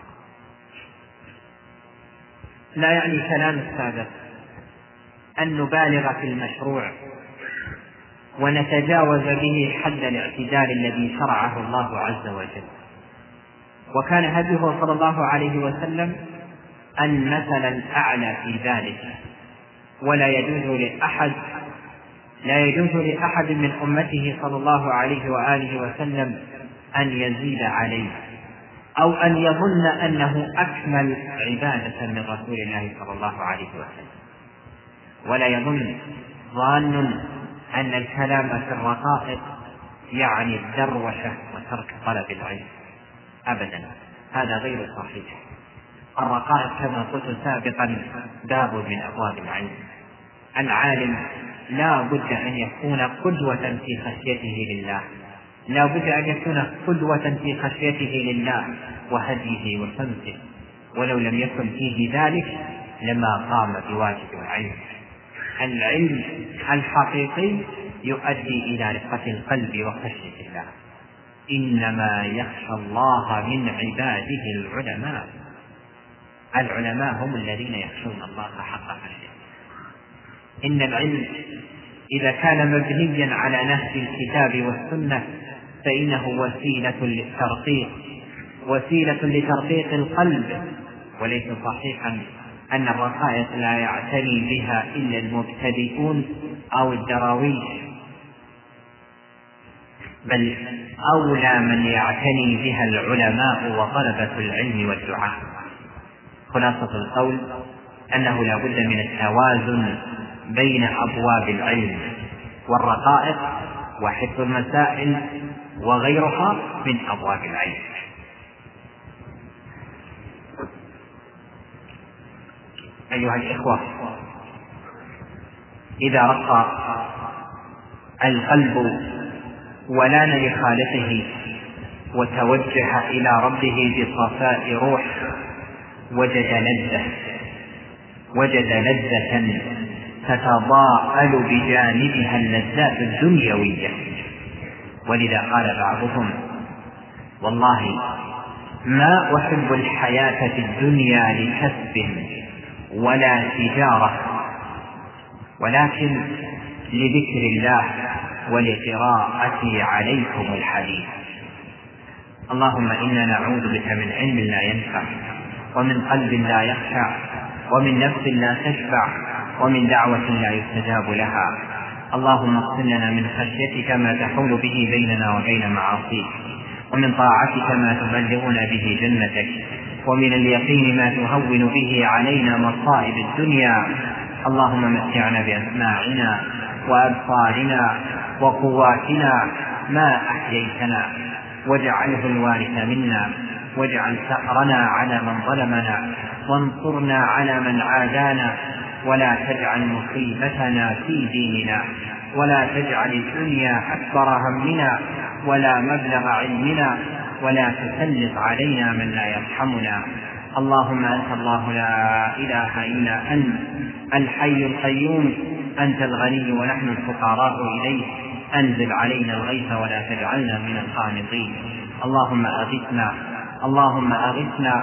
لا يعني كلام السادة أن نبالغ في المشروع ونتجاوز به حد الاعتدال الذي شرعه الله عز وجل. وكان هديه صلى الله عليه وسلم المثل الأعلى في ذلك، ولا يجوز لأحد لا يجوز لأحد من أمته صلى الله عليه وآله وسلم أن يزيد عليه أو أن يظن أنه أكمل عبادة من رسول الله صلى الله عليه وسلم. ولا يظن ظان أن الكلام في الرقائق يعني الدروشة وترك طلب العلم، أبدا، هذا غير صحيح. الرقائق كما قلت سابقا باب من أبواب العلم. العالم لا بد أن يكون قدوة في خشيته لله، لا بد أن يكون قدوة في خشيته لله وهديه وسمته، ولو لم يكن فيه ذلك لما قام بواجب العلم. العلم الحقيقي يؤدي إلى رقة القلب وخشية الله. إنما يخشى الله من عباده العلماء. العلماء هم الذين يخشون الله حق خشيته. إن العلم إذا كان مبنيا على نهج الكتاب والسنة فإنه وسيلة للترقيق، وسيلة لترقيق القلب، وليس صحيحا أن الرقائق لا يعتني بها إلا المبتدئون أو الدراويش، بل أولى من يعتني بها العلماء وطلبة العلم والدعاء. خلاصة القول أنه لا بد من التوازن بين أبواب العلم والرقائق، وحفظ المسائل وغيرها من أبواب العلم. أيها الإخوة، إذا رقى القلب ولان لخالقه وتوجه إلى ربه بصفاء روح وجد لذة وجد لذة تتضاءل بجانبها اللذات الدنيوية. ولذا قال بعضهم: والله ما أحب الحياة في الدنيا لكسب ولا تجارة، ولكن لذكر الله ولقراءة عليكم الحديث. اللهم إنا نعوذ بك من علم لا ينفع، ومن قلب لا يخشع، ومن نفس لا تشبع، ومن دعوة لا يستجاب لها. اللهم اغفر لنا من خشيتك ما تحول به بيننا وبين معاصيك، ومن طاعتك ما تبلغنا به جنتك، ومن اليقين ما تهون به علينا مصائب الدنيا. اللهم متعنا بأسماعنا وأبصارنا وقواتنا ما أحييتنا، واجعله الوارث منا، واجعل ثأرنا على من ظلمنا، وانصرنا على من عادانا، ولا تجعل مصيبتنا في ديننا، ولا تجعل الدنيا أكبر همنا ولا مبلغ علمنا، ولا تسلط علينا من لا يرحمنا. اللهم أنت الله لا إله إلا أنت الحي القيوم، أنت الغني ونحن الفقراء إليك، أنزل علينا الغيث ولا تجعلنا من القانطين. اللهم أغثنا اللهم أغثنا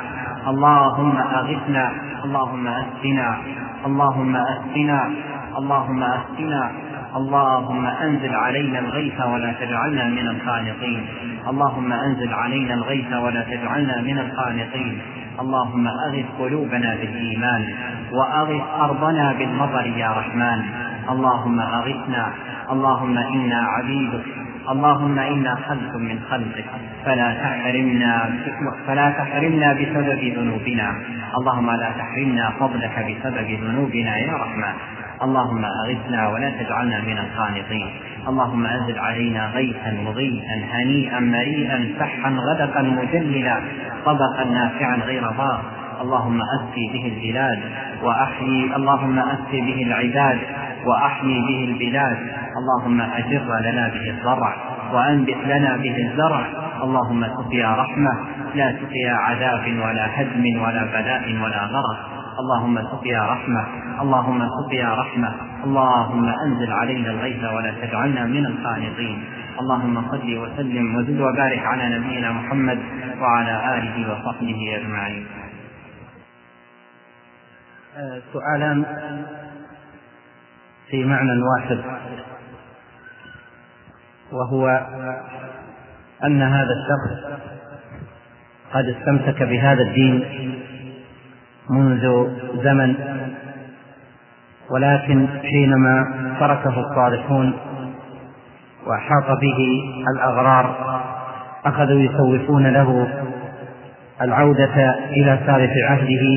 اللهم أغثنا اللهم أسقنا اللهم أسقنا اللهم أسقنا اللهم أنزل علينا الغيث ولا تجعلنا من القانطين. اللهم أنزل علينا الغيث ولا تجعلنا من القانطين. اللهم أغث قلوبنا بالإيمان، وأغث أرضنا بالمطر يا رحمن. اللهم أغثنا. اللهم إنا عبيدك، اللهم إنا خلق من خلقك، فلا تحرمنا فلا تحرمنا بسبب ذنوبنا. اللهم لا تحرمنا فضلك بسبب ذنوبنا يا رحمن. اللهم أغثنا ولا تجعلنا من القانطين. اللهم أنزل علينا غيثا مغيثا هنيئا مريئا سحا غدقا مجللا طبقا نافعا غير ضار. اللهم أسقي به البلاد وأحيي اللهم أسقي به العباد وأحيي به البلاد. اللهم أجر لنا به الزرع وأنبت لنا به الزرع. اللهم سقيا رحمة لا سقيا عذاب ولا هدم ولا بلاء ولا غرق. اللهم سقيا رحمة اللهم سقيا رحمة اللهم أنزل علينا الغيث ولا تجعلنا من القانطين. اللهم صل وسلم وزد وبارك على نبينا محمد وعلى آله وصحبه أجمعين. سؤالان في معنى واحد، وهو أن هذا الشخص قد استمسك بهذا الدين منذ زمن، ولكن حينما تركه الصالحون وأحاط به الأغرار أخذوا يسوفون له العودة إلى سالف عهده.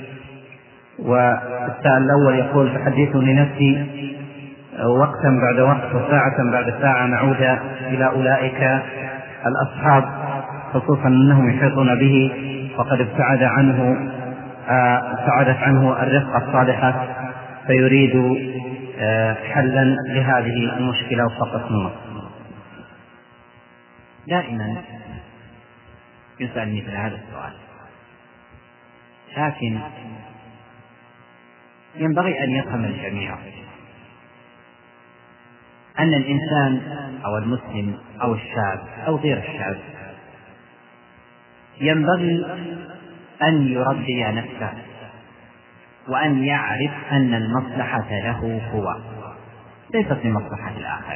والسائل الأول يقول: تحدثني نفسي وقتا بعد وقت وساعة بعد ساعة نعود إلى أولئك الأصحاب، خصوصا أنهم يحيطون به وقد ابتعد عنه ابتعدت عنه الرفقة الصالحة، فيريد حلا لهذه المشكلة وفقط النص. دائما يسأل مثل هذا السؤال، لكن ينبغي أن يفهم الجميع أن الإنسان أو المسلم أو الشاب أو غير الشاب ينبغي أن يربي نفسه وأن يعرف أن المصلحة له هو، ليست لمصلحة الآخر.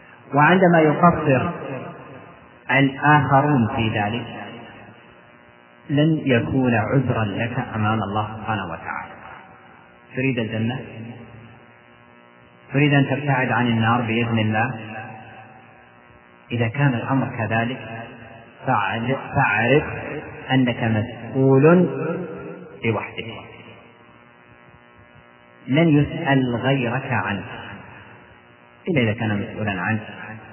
وعندما يقصر الآخرون في ذلك لن يكون عذرا لك أمام الله سبحانه وتعالى. تريد الجنة؟ تريد أن تبتعد عن النار بإذن الله؟ إذا كان الأمر كذلك فاعرف أنك مسؤول لوحدك، لن يسأل غيرك عنه إلا إذا كان مسؤولا عنه.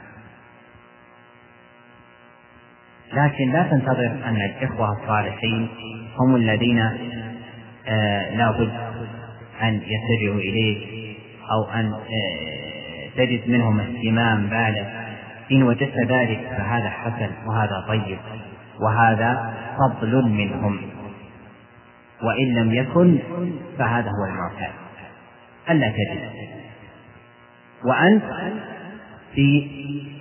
لكن لا تنتظر أن الإخوة الصالحين هم الذين آه لا بد أن يتجهوا إليك أو أن آه تجد منهم اهتمام بالغ. إن وجدت ذلك فهذا حسن وهذا طيب وهذا فضل منهم، وإن لم يكن فهذا هو المعتاد ألا تجد، وأنت في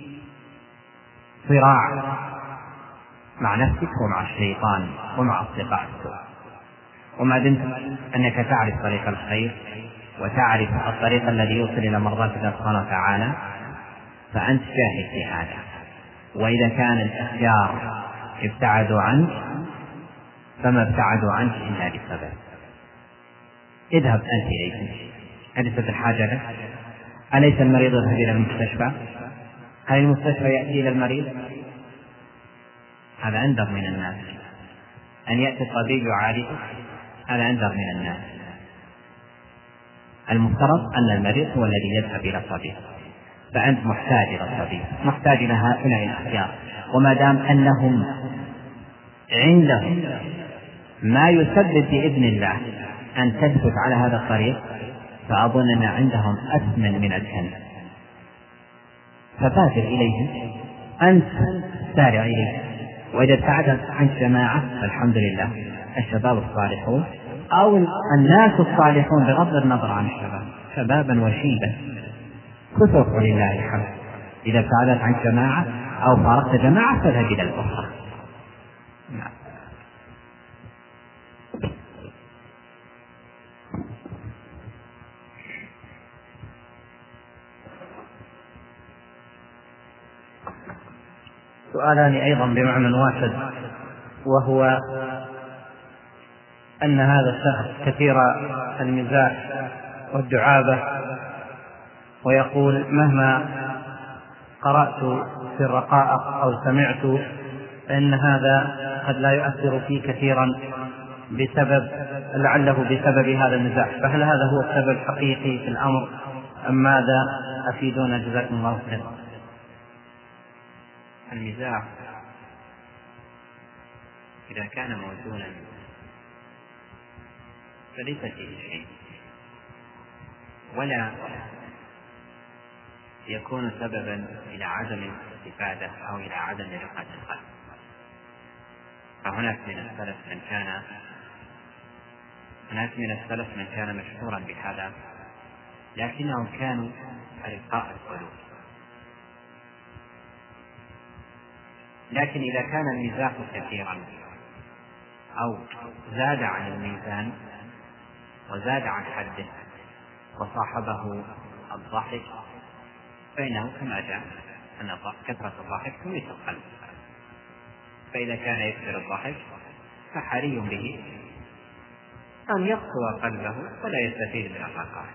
صراع مع نفسك ومع الشيطان ومع أصدقاء السوء. وما دمت أنك تعرف طريق الخير وتعرف الطريق الذي يوصل إلى مرضاة الله سبحانه وتعالى فأنت جاهد في هذا. وإذا كان الأخيار ابتعدوا عنك فما ابتعدوا عنك إلا لسبب. اذهب أنت إليهم، أليست الحاجة له؟ أليس المريض يذهب إلى المستشفى؟ هل المستشفى يأتي إلى المريض؟ هذا أنذر من الناس. أن يأتي الطبيب يعالجه هذا أنذر من الناس. المفترض أن المريض هو الذي يذهب إلى الطبيب، فأنت محتاج إلى الطبيب، محتاج إلى هؤلاء الأخيار. وما دام أنهم عندهم ما يسبب بإذن الله أن تثبت على هذا الطريق فأظن أن عندهم أثمن من الجنة، فبادر إليهم، أنت سارع إليهم. وإذا ابتعدت عن جماعة فالحمد لله، الشباب الصالحون أو الناس الصالحون بغض النظر عن الشباب شبابا وشيبا كثر ولله الحمد. إذا ابتعدت عن جماعة أو فارقت جماعة فاذهب إلى الأخرى. نعم. سؤالان أيضا بمعنى واحد، وهو أن هذا الشخص كثير المزاح والدعابة، ويقول مهما قرأت في الرقائق أو سمعت فإن هذا قد لا يؤثر فيه كثيرا بسبب لعله بسبب هذا المزاح، فهل هذا هو السبب الحقيقي في الأمر أم ماذا؟ أفيدونا جزاكم الله خيرا. المزاح إذا كان موزونا فليس فيه شيء، ولا يكون سببا إلى عدم الاستفادة أو إلى عدم رقة القلب. فهناك من السلف من كان هناك من السلف من كان مشهورا بهذا، لكنهم كانوا رقاء القلوب. لكن إذا كان المزاح كثيرا أو زاد عن الميزان وزاد عن حده وصاحبه الضحك فإنه كما جاء أن كثرة الضحك تميت القلب، فإذا كان يكثر الضحك فحري به أن يقسو قلبه ولا يستفيد من الرقائق.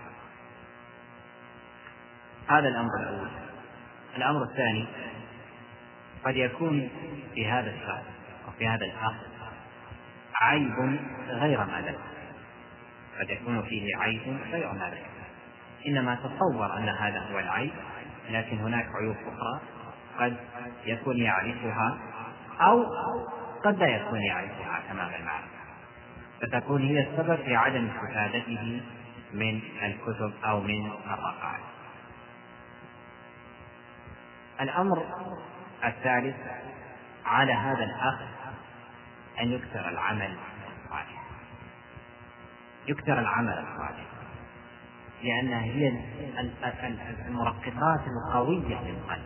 هذا الأمر الأول. الأمر الثاني، قد يكون في هذا الشخص وفي هذا الأخ عيب غير ما ذكر، قد يكون فيه عيب غير ما ذكر، إنما تصور أن هذا هو العيب، لكن هناك عيوب أخرى قد يكون يعرفها أو قد لا يكون يعرفها تمام المعرفة، فتكون هي السبب في عدم استفادته من الكتب أو من الرقائق. الأمر الثالث، على هذا الأخ أن يكثر العمل الصالح، يكثر العمل الصالح، لأنها هي المرققات القوية للقلب،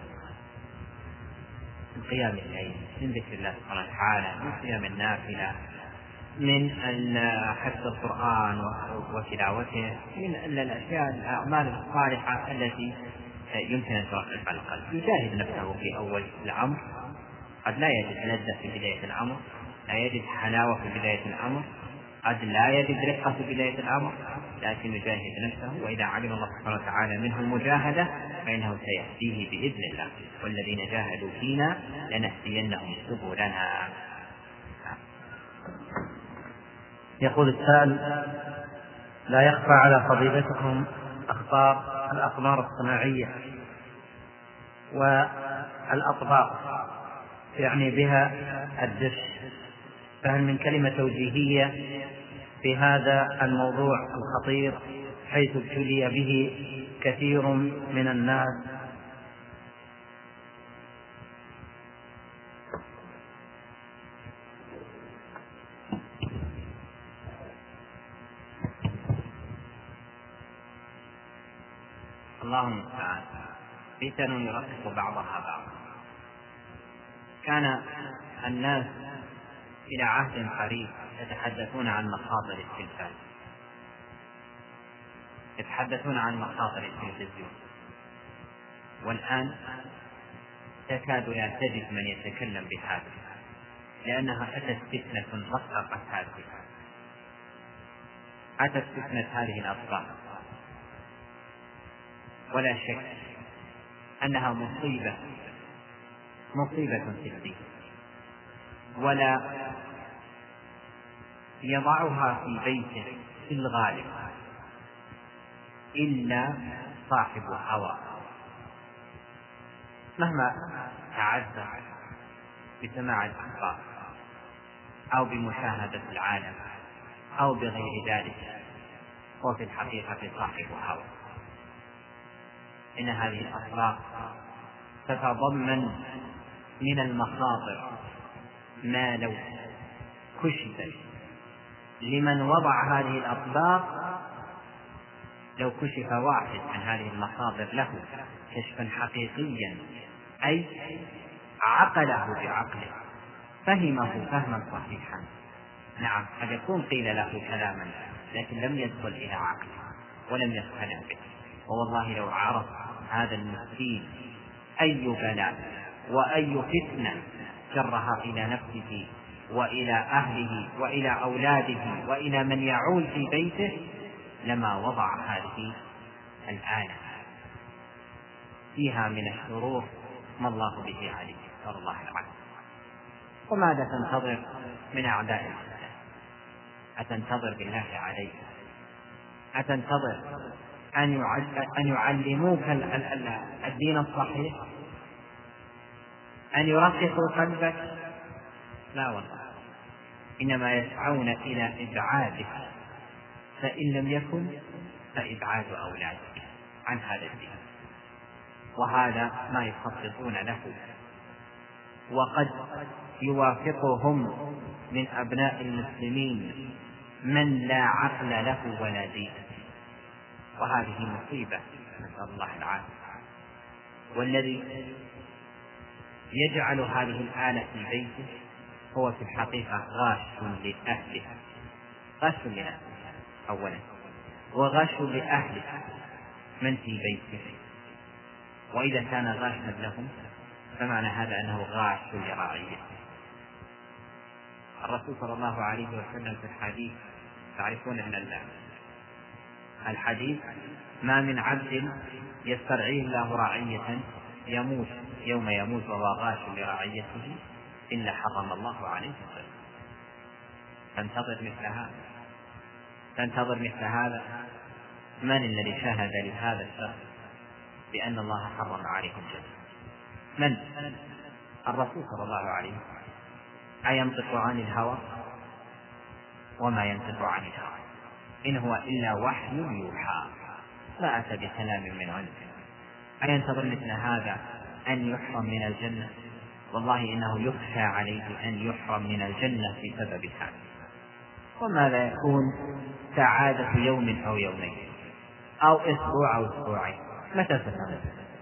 من قيام الليل، من ذكر الله سبحانه وتعالى، من قيام النافلة، من حفظ القرآن وتلاوته، من الأشياء الأعمال الصالحة التي يمكن أن ترقق القلب. يجاهد نفسه في أول الأمر، قد لا يجد لذة في بداية الأمر، لا يجد حلاوة في بداية الأمر، قد لا يجد رقة في بداية الأمر، لكن يجاهد نفسه، وإذا علم الله سبحانه وتعالى منه المجاهدة فإنه سيهديه بإذن الله، والذين جاهدوا فينا لنهدينهم سبلنا. يقول السائل: لا يخفى على فضيلتكم أخبار الأقمار الصناعية والأطباق يعني بها الدش، فهل من كلمة توجيهية في هذا الموضوع الخطير حيث ابتلي به كثير من الناس؟ اللهم المستعان. فتن يرقق بعضها بعضا. كان الناس إلى عهد قريب يتحدثون عن مخاطر التلفاز، يتحدثون عن مخاطر التلفزيون، والآن تكاد لا تجد من يتكلم بهذا، لأنها أتت فتنة رققت هذه، أتت فتنة هذه الأطباق، ولا شك أنها مصيبة مصيبة في الدين، ولا يضعها في بيته في الغالب إلا صاحب هوى، مهما تعذر بسماع الأخبار أو بمشاهدة العالم أو بغير ذلك، هو في الحقيقة صاحب هوى. إن هذه الأخبار تتضمن من المخاطر ما لو كشف لمن وضع هذه الأطباق، لو كشف واحد عن هذه المخاطر له كشفا حقيقيا، أي عقله بعقله، فهمه فهما صحيحا. نعم، قد يكون قيل له كلاما لكن لم يدخل إلى عقله ولم يقتنع به، ووالله لو عرف هذا المسكين أي بلاء وأي فتنة جرها إلى نفسه وإلى أهله وإلى أولاده وإلى من يعول في بيته، لما وضع هذه الآلة فيها من الشرور ما الله به عليه، نسأل الله العافية. وماذا تنتظر من أعداء الإسلام؟ أتنتظر بالله عليك؟ أتنتظر أن يعلموك الدين الصحيح، أن يرققوا قلبك؟ لا والله، إنما يسعون إلى إبعادك، فإن لم يكن فإبعاد أولادك عن هذا الدين، وهذا ما يخططون له. وقد يوافقهم من أبناء المسلمين من لا عقل له ولا دين، وهذه مصيبة، نسأل الله العافية. والذي يجعل هذه الآلة في بيته هو في الحقيقة غاش لأهله، غاش لنفسه أولا، وغاش لأهله من في بيته، وإذا كان غاشا لهم فمعنى هذا أنه غاش لرعيته. الرسول صلى الله عليه وسلم في الحديث، تعرفون من الحديث: ما من عبد يسترعيه الله رعية يموت يوم يموت وهو غاش لرعيته إلا حرم الله عليه الجنة. تنتظر مثل هذا؟ تنتظر مثل هذا؟ من الذي شاهد لهذا الشخص بأن الله حرم عليه الجنة؟ من؟ الرسول صلى الله عليه وسلم. أينطق عن الهوى؟ وما ينطق عن الهوى إن هو إلا وحي يوحى، لا أتى بكلام من عنده. أينتظر مثل هذا أن يحرم من الجنة؟ والله إنه يخشى عليه أن يحرم من الجنة بسبب هذا. وماذا يكون سعادة يوم أو يومين أو أسبوع أو أسبوعين؟ متى ستموت؟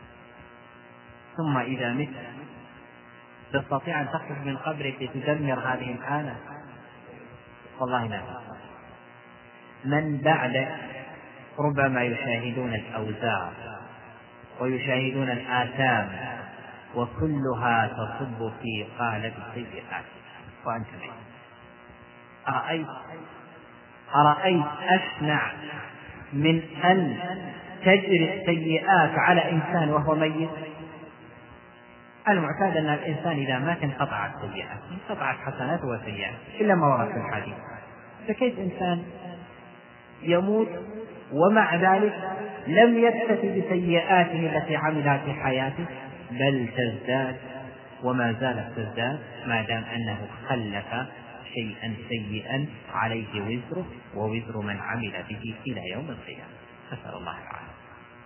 ثم إذا مت تستطيع أن تخرج من قبرك لتدمر هذه الآلة؟ والله لا تستطيع. من بعد ربما يشاهدون الأوزار ويشاهدون الآثام، وكلها تصب في قالب السيئات، وأنت ميت. أرأيت أرأيت أشنع من أن تجري السيئات على إنسان وهو ميت؟ المعتاد أن الإنسان إذا مات انقطعت سيئات، انقطعت حسناته وسيئات إلا ما ورد في الحديث. فكيف إنسان يموت ومع ذلك لم يكتفي بسيئاته التي عملها في حياته، بل تزداد وما زالت تزداد ما دام أنه خلف شيئا سيئا عليه وزره ووزر من عمل به إلى يوم القيامة، نسأل الله العافية.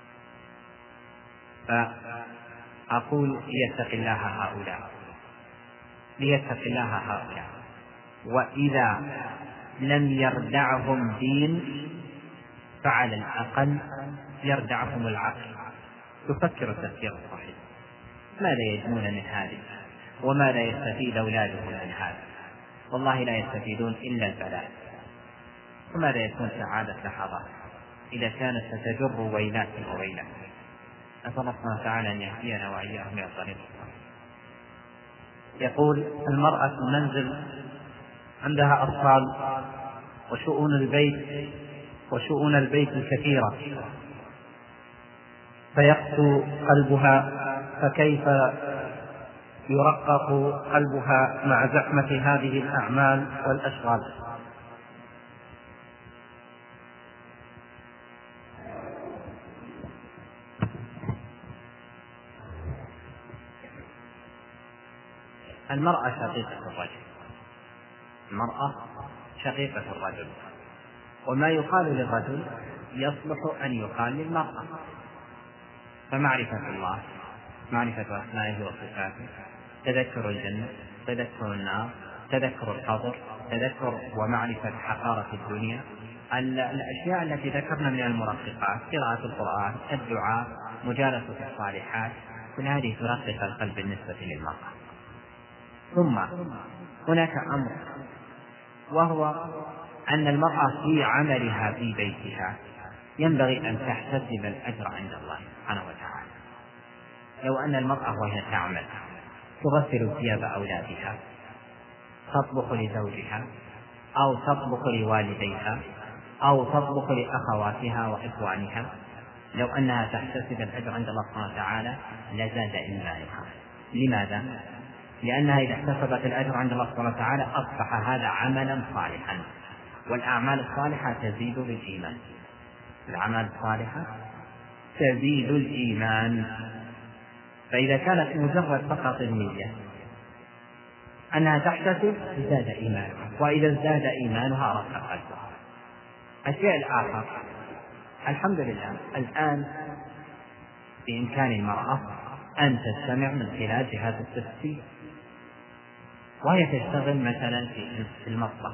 فأقول ليتق الله هؤلاء، ليتق الله هؤلاء، وإذا لم يردعهم دين فعلى الأقل يردعهم العقل، يفكر التفكير الصحيح. ماذا يجنون من هذه؟ وماذا يستفيد أولادهم من هذا؟ والله لا يستفيدون إلا البلاء. وماذا يكون سعادة لحظات إذا كانت ستجر ويلات وويلات؟ أسأل الله سبحانه وتعالى أن يهدينا وإياهم إلى الطريق الصحيح. يقول: المرأة في المنزل عندها أطفال وشؤون البيت وشؤون البيت كثيرة فيقسو قلبها، فكيف يرقق قلبها مع زحمة هذه الأعمال والأشغال؟ المرأة شقيقة الرجل، المرأة شقيقة الرجل، وما يقال للرجل يصلح أن يقال للمرأة. فمعرفة الله، معرفة أسمائه وصفاته، تذكر الجنة، تذكر النار، تذكر الحاضر، تذكر ومعرفة حقارة الدنيا، الأشياء التي ذكرنا من المرققات، قراءة القرآن، الدعاء، مجالسة الصالحات، كل هذه ترقق القلب بالنسبة للمرأة. ثم هناك أمر، وهو أن المرأة في عملها في بيتها ينبغي أن تحتسب الأجر عند الله سبحانه وتعالى. لو أن المرأة وهي تعمل تغسل ثياب أولادها، تطبخ لزوجها، أو تطبخ لوالديها، أو تطبخ لأخواتها وإخوانها، لو أنها تحتسب الأجر عند الله سبحانه وتعالى لزاد إيمانها. لماذا؟ لأنها إذا احتسبت الأجر عند الله سبحانه وتعالى أصبح هذا عملا صالحا، والأعمال الصالحة تزيد بالإيمان. الأعمال الصالحة تزيد الإيمان. فإذا كانت مجرد فقط النية أنها تحتسب زاد إيمانها، وإذا ازداد إيمانها رق قلبها. الشيء الآخر، الحمد لله الآن بإمكان المرأة أن تستمع من خلال جهاز التسجيل، وهي تشتغل مثلا في المطبخ.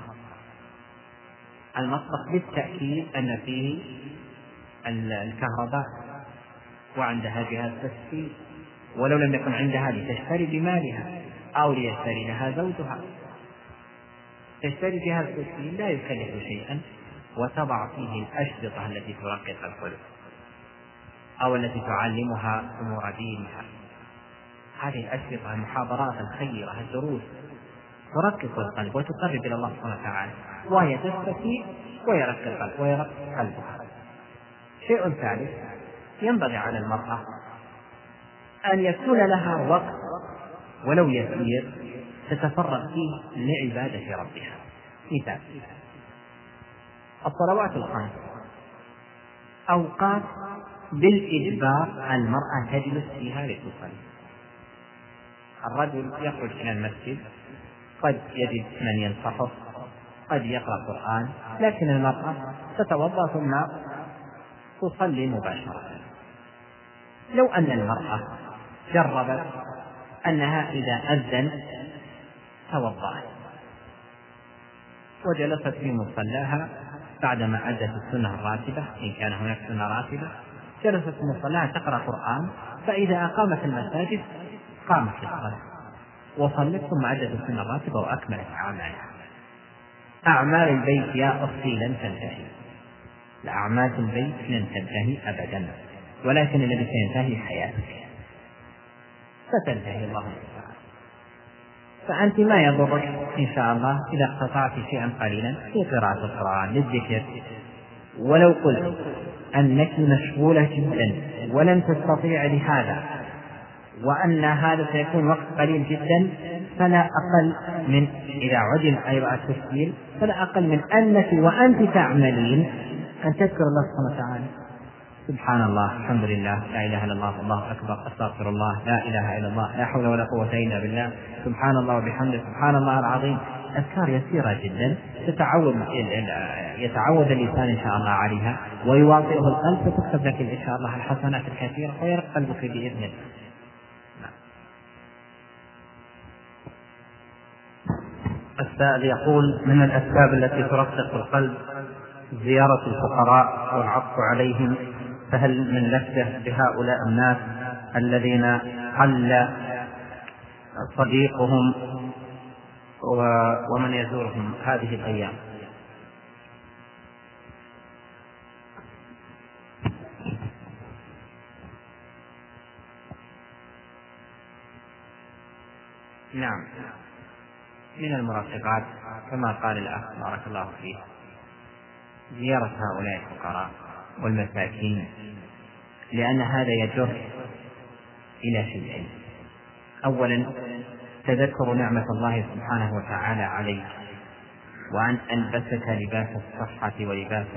المطبخ بالتأكيد أن فيه الكهرباء وعندها جهاز تسجيل، ولو لم يكن عندها لتشتري بمالها أو ليشتري لها زوجها. تشتري جهاز تسجيل لا يكلف شيئا، وتضع فيه الأشرطة التي ترقق القلوب أو التي تعلمها أمور دينها. هذه الأشرطة، المحاضرات الخيرة، الدروس ترقق القلب وتقرب إلى الله سبحانه وتعالى، وهي تستفيد ويرقق القلب ويرقق قلبها. شيء ثالث، ينبغي على المرأة أن يكون لها وقت ولو يسير تتفرغ فيه لعبادة ربها. مثال: الصلوات الخمس أوقات بالإجبار المرأة تجلس فيها لتصلي. الرجل يخرج إلى المسجد قد يجد من ينصحه، قد يقرأ قرآن، لكن المرأة تتوضأ ثم تصلي مباشرة. لو أن المرأة جربت أنها إذا أذن توضأت وجلست في مصلاها بعدما أدت السنة الراتبة، إن كان هناك سنة راتبة، جلست في مصلاها تقرأ قرآن، فإذا أقامت المساجد قامت للصلاة وصلت ثم أدت السنة الراتبة وأكملت أعمالها. أعمال البيت يا أختي لن تنتهي، الأعمال البيت لن تنتهي أبدا، ولكن الذي سينتهي حياتك، ستنتهي الله تعالى. فأنت ما يضرك إن شاء الله إذا اقتطعت شيئا قليلا في قراءة القرآن للذكر. ولو قلت أنك مشغولة جدا ولن تستطيع لهذا وأن هذا سيكون وقت قليل جدا، فلا أقل من إذا عدم أيضا التسجيل فلا أقل من أنك وأنت تعملين أن تذكر الله سبحانه وتعالى، سبحان الله، الحمد لله، لا إله إلا الله، الله أكبر، أستغفر الله، لا إله إلا الله، لا حول ولا قوة إلا بالله، سبحان الله وبحمده، سبحان الله العظيم. أذكار يسيرة جدا تتعود يتعود الإنسان إن شاء الله عليها ويواطئه القلب، فتكتب لك إن شاء الله الحسنات الكثيرة ويرق قلبك بإذن الله. السائل يقول: من الأسباب التي ترقق القلب زيارة الفقراء والعطف عليهم، فهل من لفته بهؤلاء الناس الذين قل صديقهم ومن يزورهم هذه الأيام؟ نعم، من المرافقات كما قال الأخ بارك الله فيه زيارة هؤلاء الفقراء والمساكين، لأن هذا يجر إلى شيئين: أولا تذكر نعمة الله سبحانه وتعالى عليك، وأن ألبسك لباس الصحة ولباس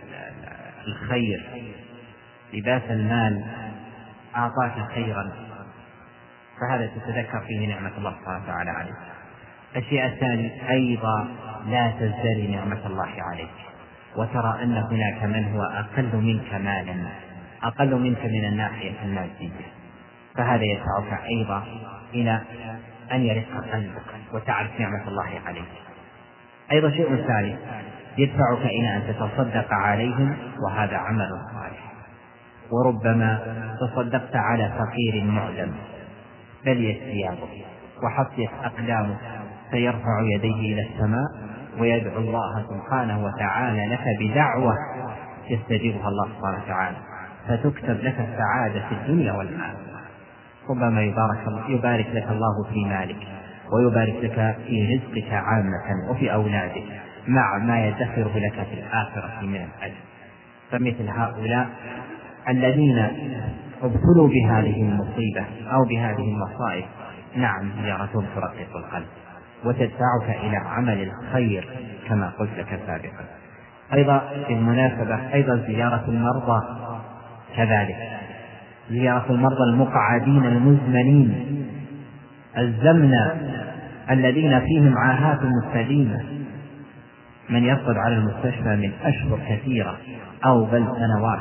الخير، لباس المال أعطاك خيرا، فهذا تتذكر فيه نعمة الله سبحانه وتعالى عليك. الشيء الثاني أيضا لا تزدري نعمة الله عليك وترى أن هناك من هو أقل منك مالا، أقل منك من الناحية المادية، فهذا يدفعك أيضا إلى أن يرق قلبك وتعرف نعمة الله عليك. أيضا شيء ثالث يدفعك إلى أن تتصدق عليهم، وهذا عمل صالح، وربما تصدقت على فقير معدم بليت ثيابه وحطيت أقدامه فيرفع يديه إلى السماء ويدعو الله سبحانه وتعالى لك بدعوة يستجيبها الله سبحانه وتعالى، فتكتب لك السعادة في الدنيا والآخرة. ربما يبارك, يبارك لك الله في مالك ويبارك لك في رزقك عامة وفي أولادك مع ما يدخره لك في الآخرة من الأجر. فمثل هؤلاء الذين ابتلوا بهذه المصيبة أو بهذه المصائب، نعم زيارتهم ترقق القلب وتدفعك إلى عمل الخير كما قلت لك سابقا. أيضا بالمناسبة أيضا زيارة المرضى كذلك، زيارة المرضى المقعدين المزمنين الزمنة الذين فيهم عاهات مستديمة، من يرقد على المستشفى من أشهر كثيرة أو بل سنوات،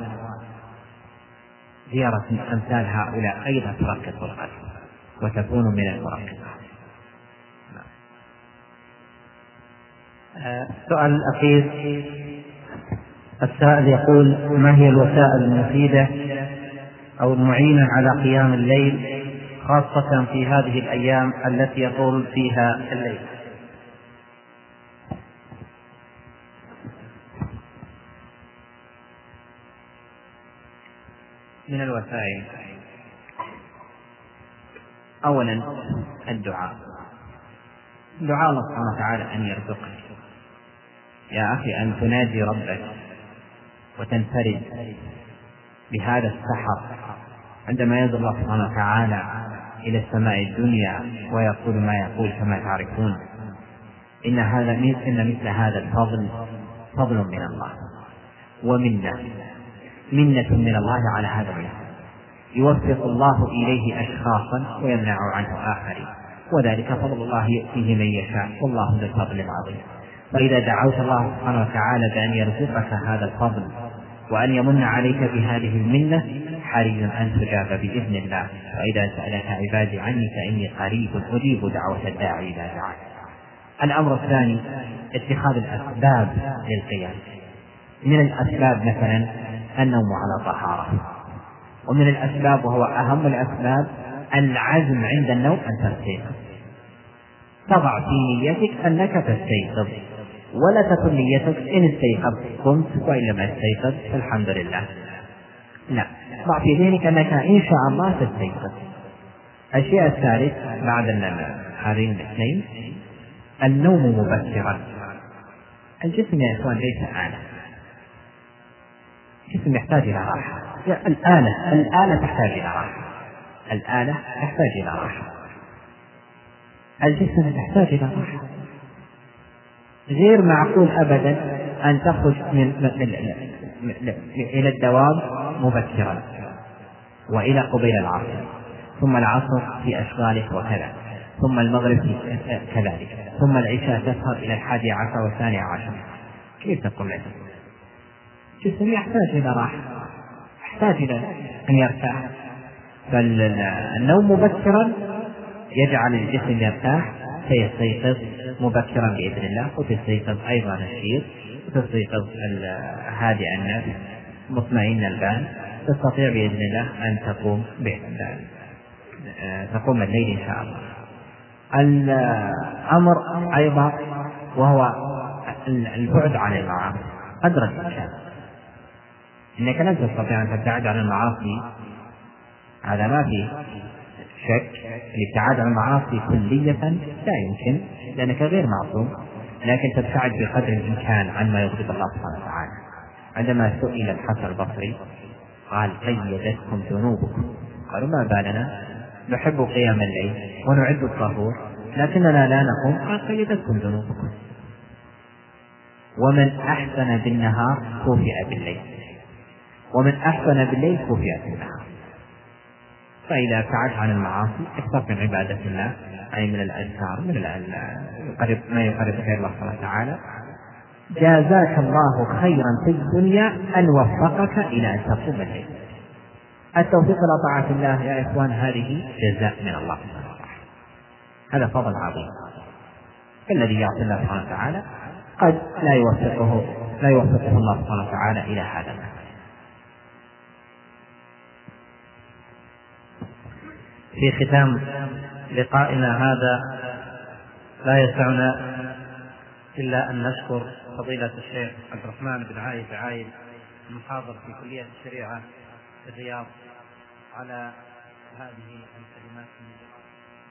زيارة أمثال هؤلاء أيضا ترقق القلب وتكون من المرققات. السؤال الأخير، السائل يقول: ما هي الوسائل المفيدة أو المعينة على قيام الليل خاصة في هذه الأيام التي يطول فيها الليل؟ من الوسائل أولا الدعاء، دعاء الله سبحانه وتعالى أن يرزقك يا أخي، أن تناجي ربك وتنفرد بهذا السحر عندما ينزل الله سبحانه وتعالى إلى السماء الدنيا ويقول ما يقول كما تعرفون. إن هذا إن مثل هذا الفضل فضل من الله ومنة منة من الله على هذا الناس، يوفق الله إليه أشخاصا ويمنع عنه آخرين، وذلك فضل الله يؤتيه من يشاء والله ذو الفضل العظيم. فإذا دعوت الله سبحانه وتعالى بأن يرزقك هذا الفضل وأن يمن عليك بهذه المنة، حري أن تجاب بإذن الله. وإذا سألك عبادي عني فإني قريب أجيب دعوة الداعي إذا دعاني. الأمر الثاني اتخاذ الأسباب للقيام. من الأسباب مثلا النوم على طهارة، ومن الأسباب وهو أهم الأسباب العزم عند النوم أن تستيقظ، تضع في نيتك أنك تستيقظ، ولا تكن نيتك إن استيقظت قمت وإن لم استيقظ فالحمد لله، لا، ضع في ذهنك أنك إن شاء الله تستيقظ. الشيء الثالث بعد هذين الاثنين النوم مبكرا. الجسم يا إخوان ليس آلة، الجسم يحتاج إلى راحة. الآلة الآلة تحتاج إلى راحة، الآلة تحتاج إلى راحة، الجسم يحتاج إلى راحة. غير معقول أبدا أن تخرج من إلى الدوام مبكرا وإلى قبيل العصر، ثم العصر في أشغاله وكذا، ثم المغرب كذلك، ثم العشاء تسهر إلى الحادي عشر والثاني عشر. كيف تقوم له؟ الجسم يحتاج إلى راحة، يحتاج إلى أن يرتاح. فالنوم مبكرا يجعل الجسم يرتاح فيستيقظ مبكرا بإذن الله، وتستيقظ أيضا نشيط، وتستيقظ هادئ النفس مطمئن البال، تستطيع بإذن الله أن تقوم تقوم الليل إن شاء الله. الأمر أيضا وهو البعد عن المعاصي قدر الإمكان. إنك لن تستطيع أن تبتعد عن المعاصي، هذا ما في شك. الابتعاد عن المعاصي كلية لا يمكن لأنك غير معصوم، لكن تبتعد بقدر الإمكان عن ما يغضب الله سبحانه وتعالى. عندما سئل الحسن البصري قال قيدتكم ذنوبكم، قالوا ما بالنا نحب قيام الليل ونعد الطهور لكننا لا نقوم، قال قيدتكم ذنوبكم. ومن أحسن بالنهار كوفئ بالليل، ومن أحسن بالليل كوفئ بالنهار. فإذا ابتعدت عن المعاصي اكثر من عبادة الله، أي من الأذكار، من ما يقرب غير الله سبحانه وتعالى. جازاك الله خيرا في الدنيا أن وفقك إلى أن تقوم الليل. التوفيق إلى طاعة الله يا إخوان هذه جزاء من الله سبحانه وتعالى، هذا فضل عظيم. الذي يعصي الله سبحانه وتعالى قد لا يوفقه لا يوفقه الله سبحانه وتعالى إلى هذا المعنى. في ختام لقائنا هذا لا يسعنا إلا أن نشكر فضيلة الشيخ عبد الرحمن بن عايد عايد المحاضر في كلية الشريعة في الرياض على هذه الكلمات.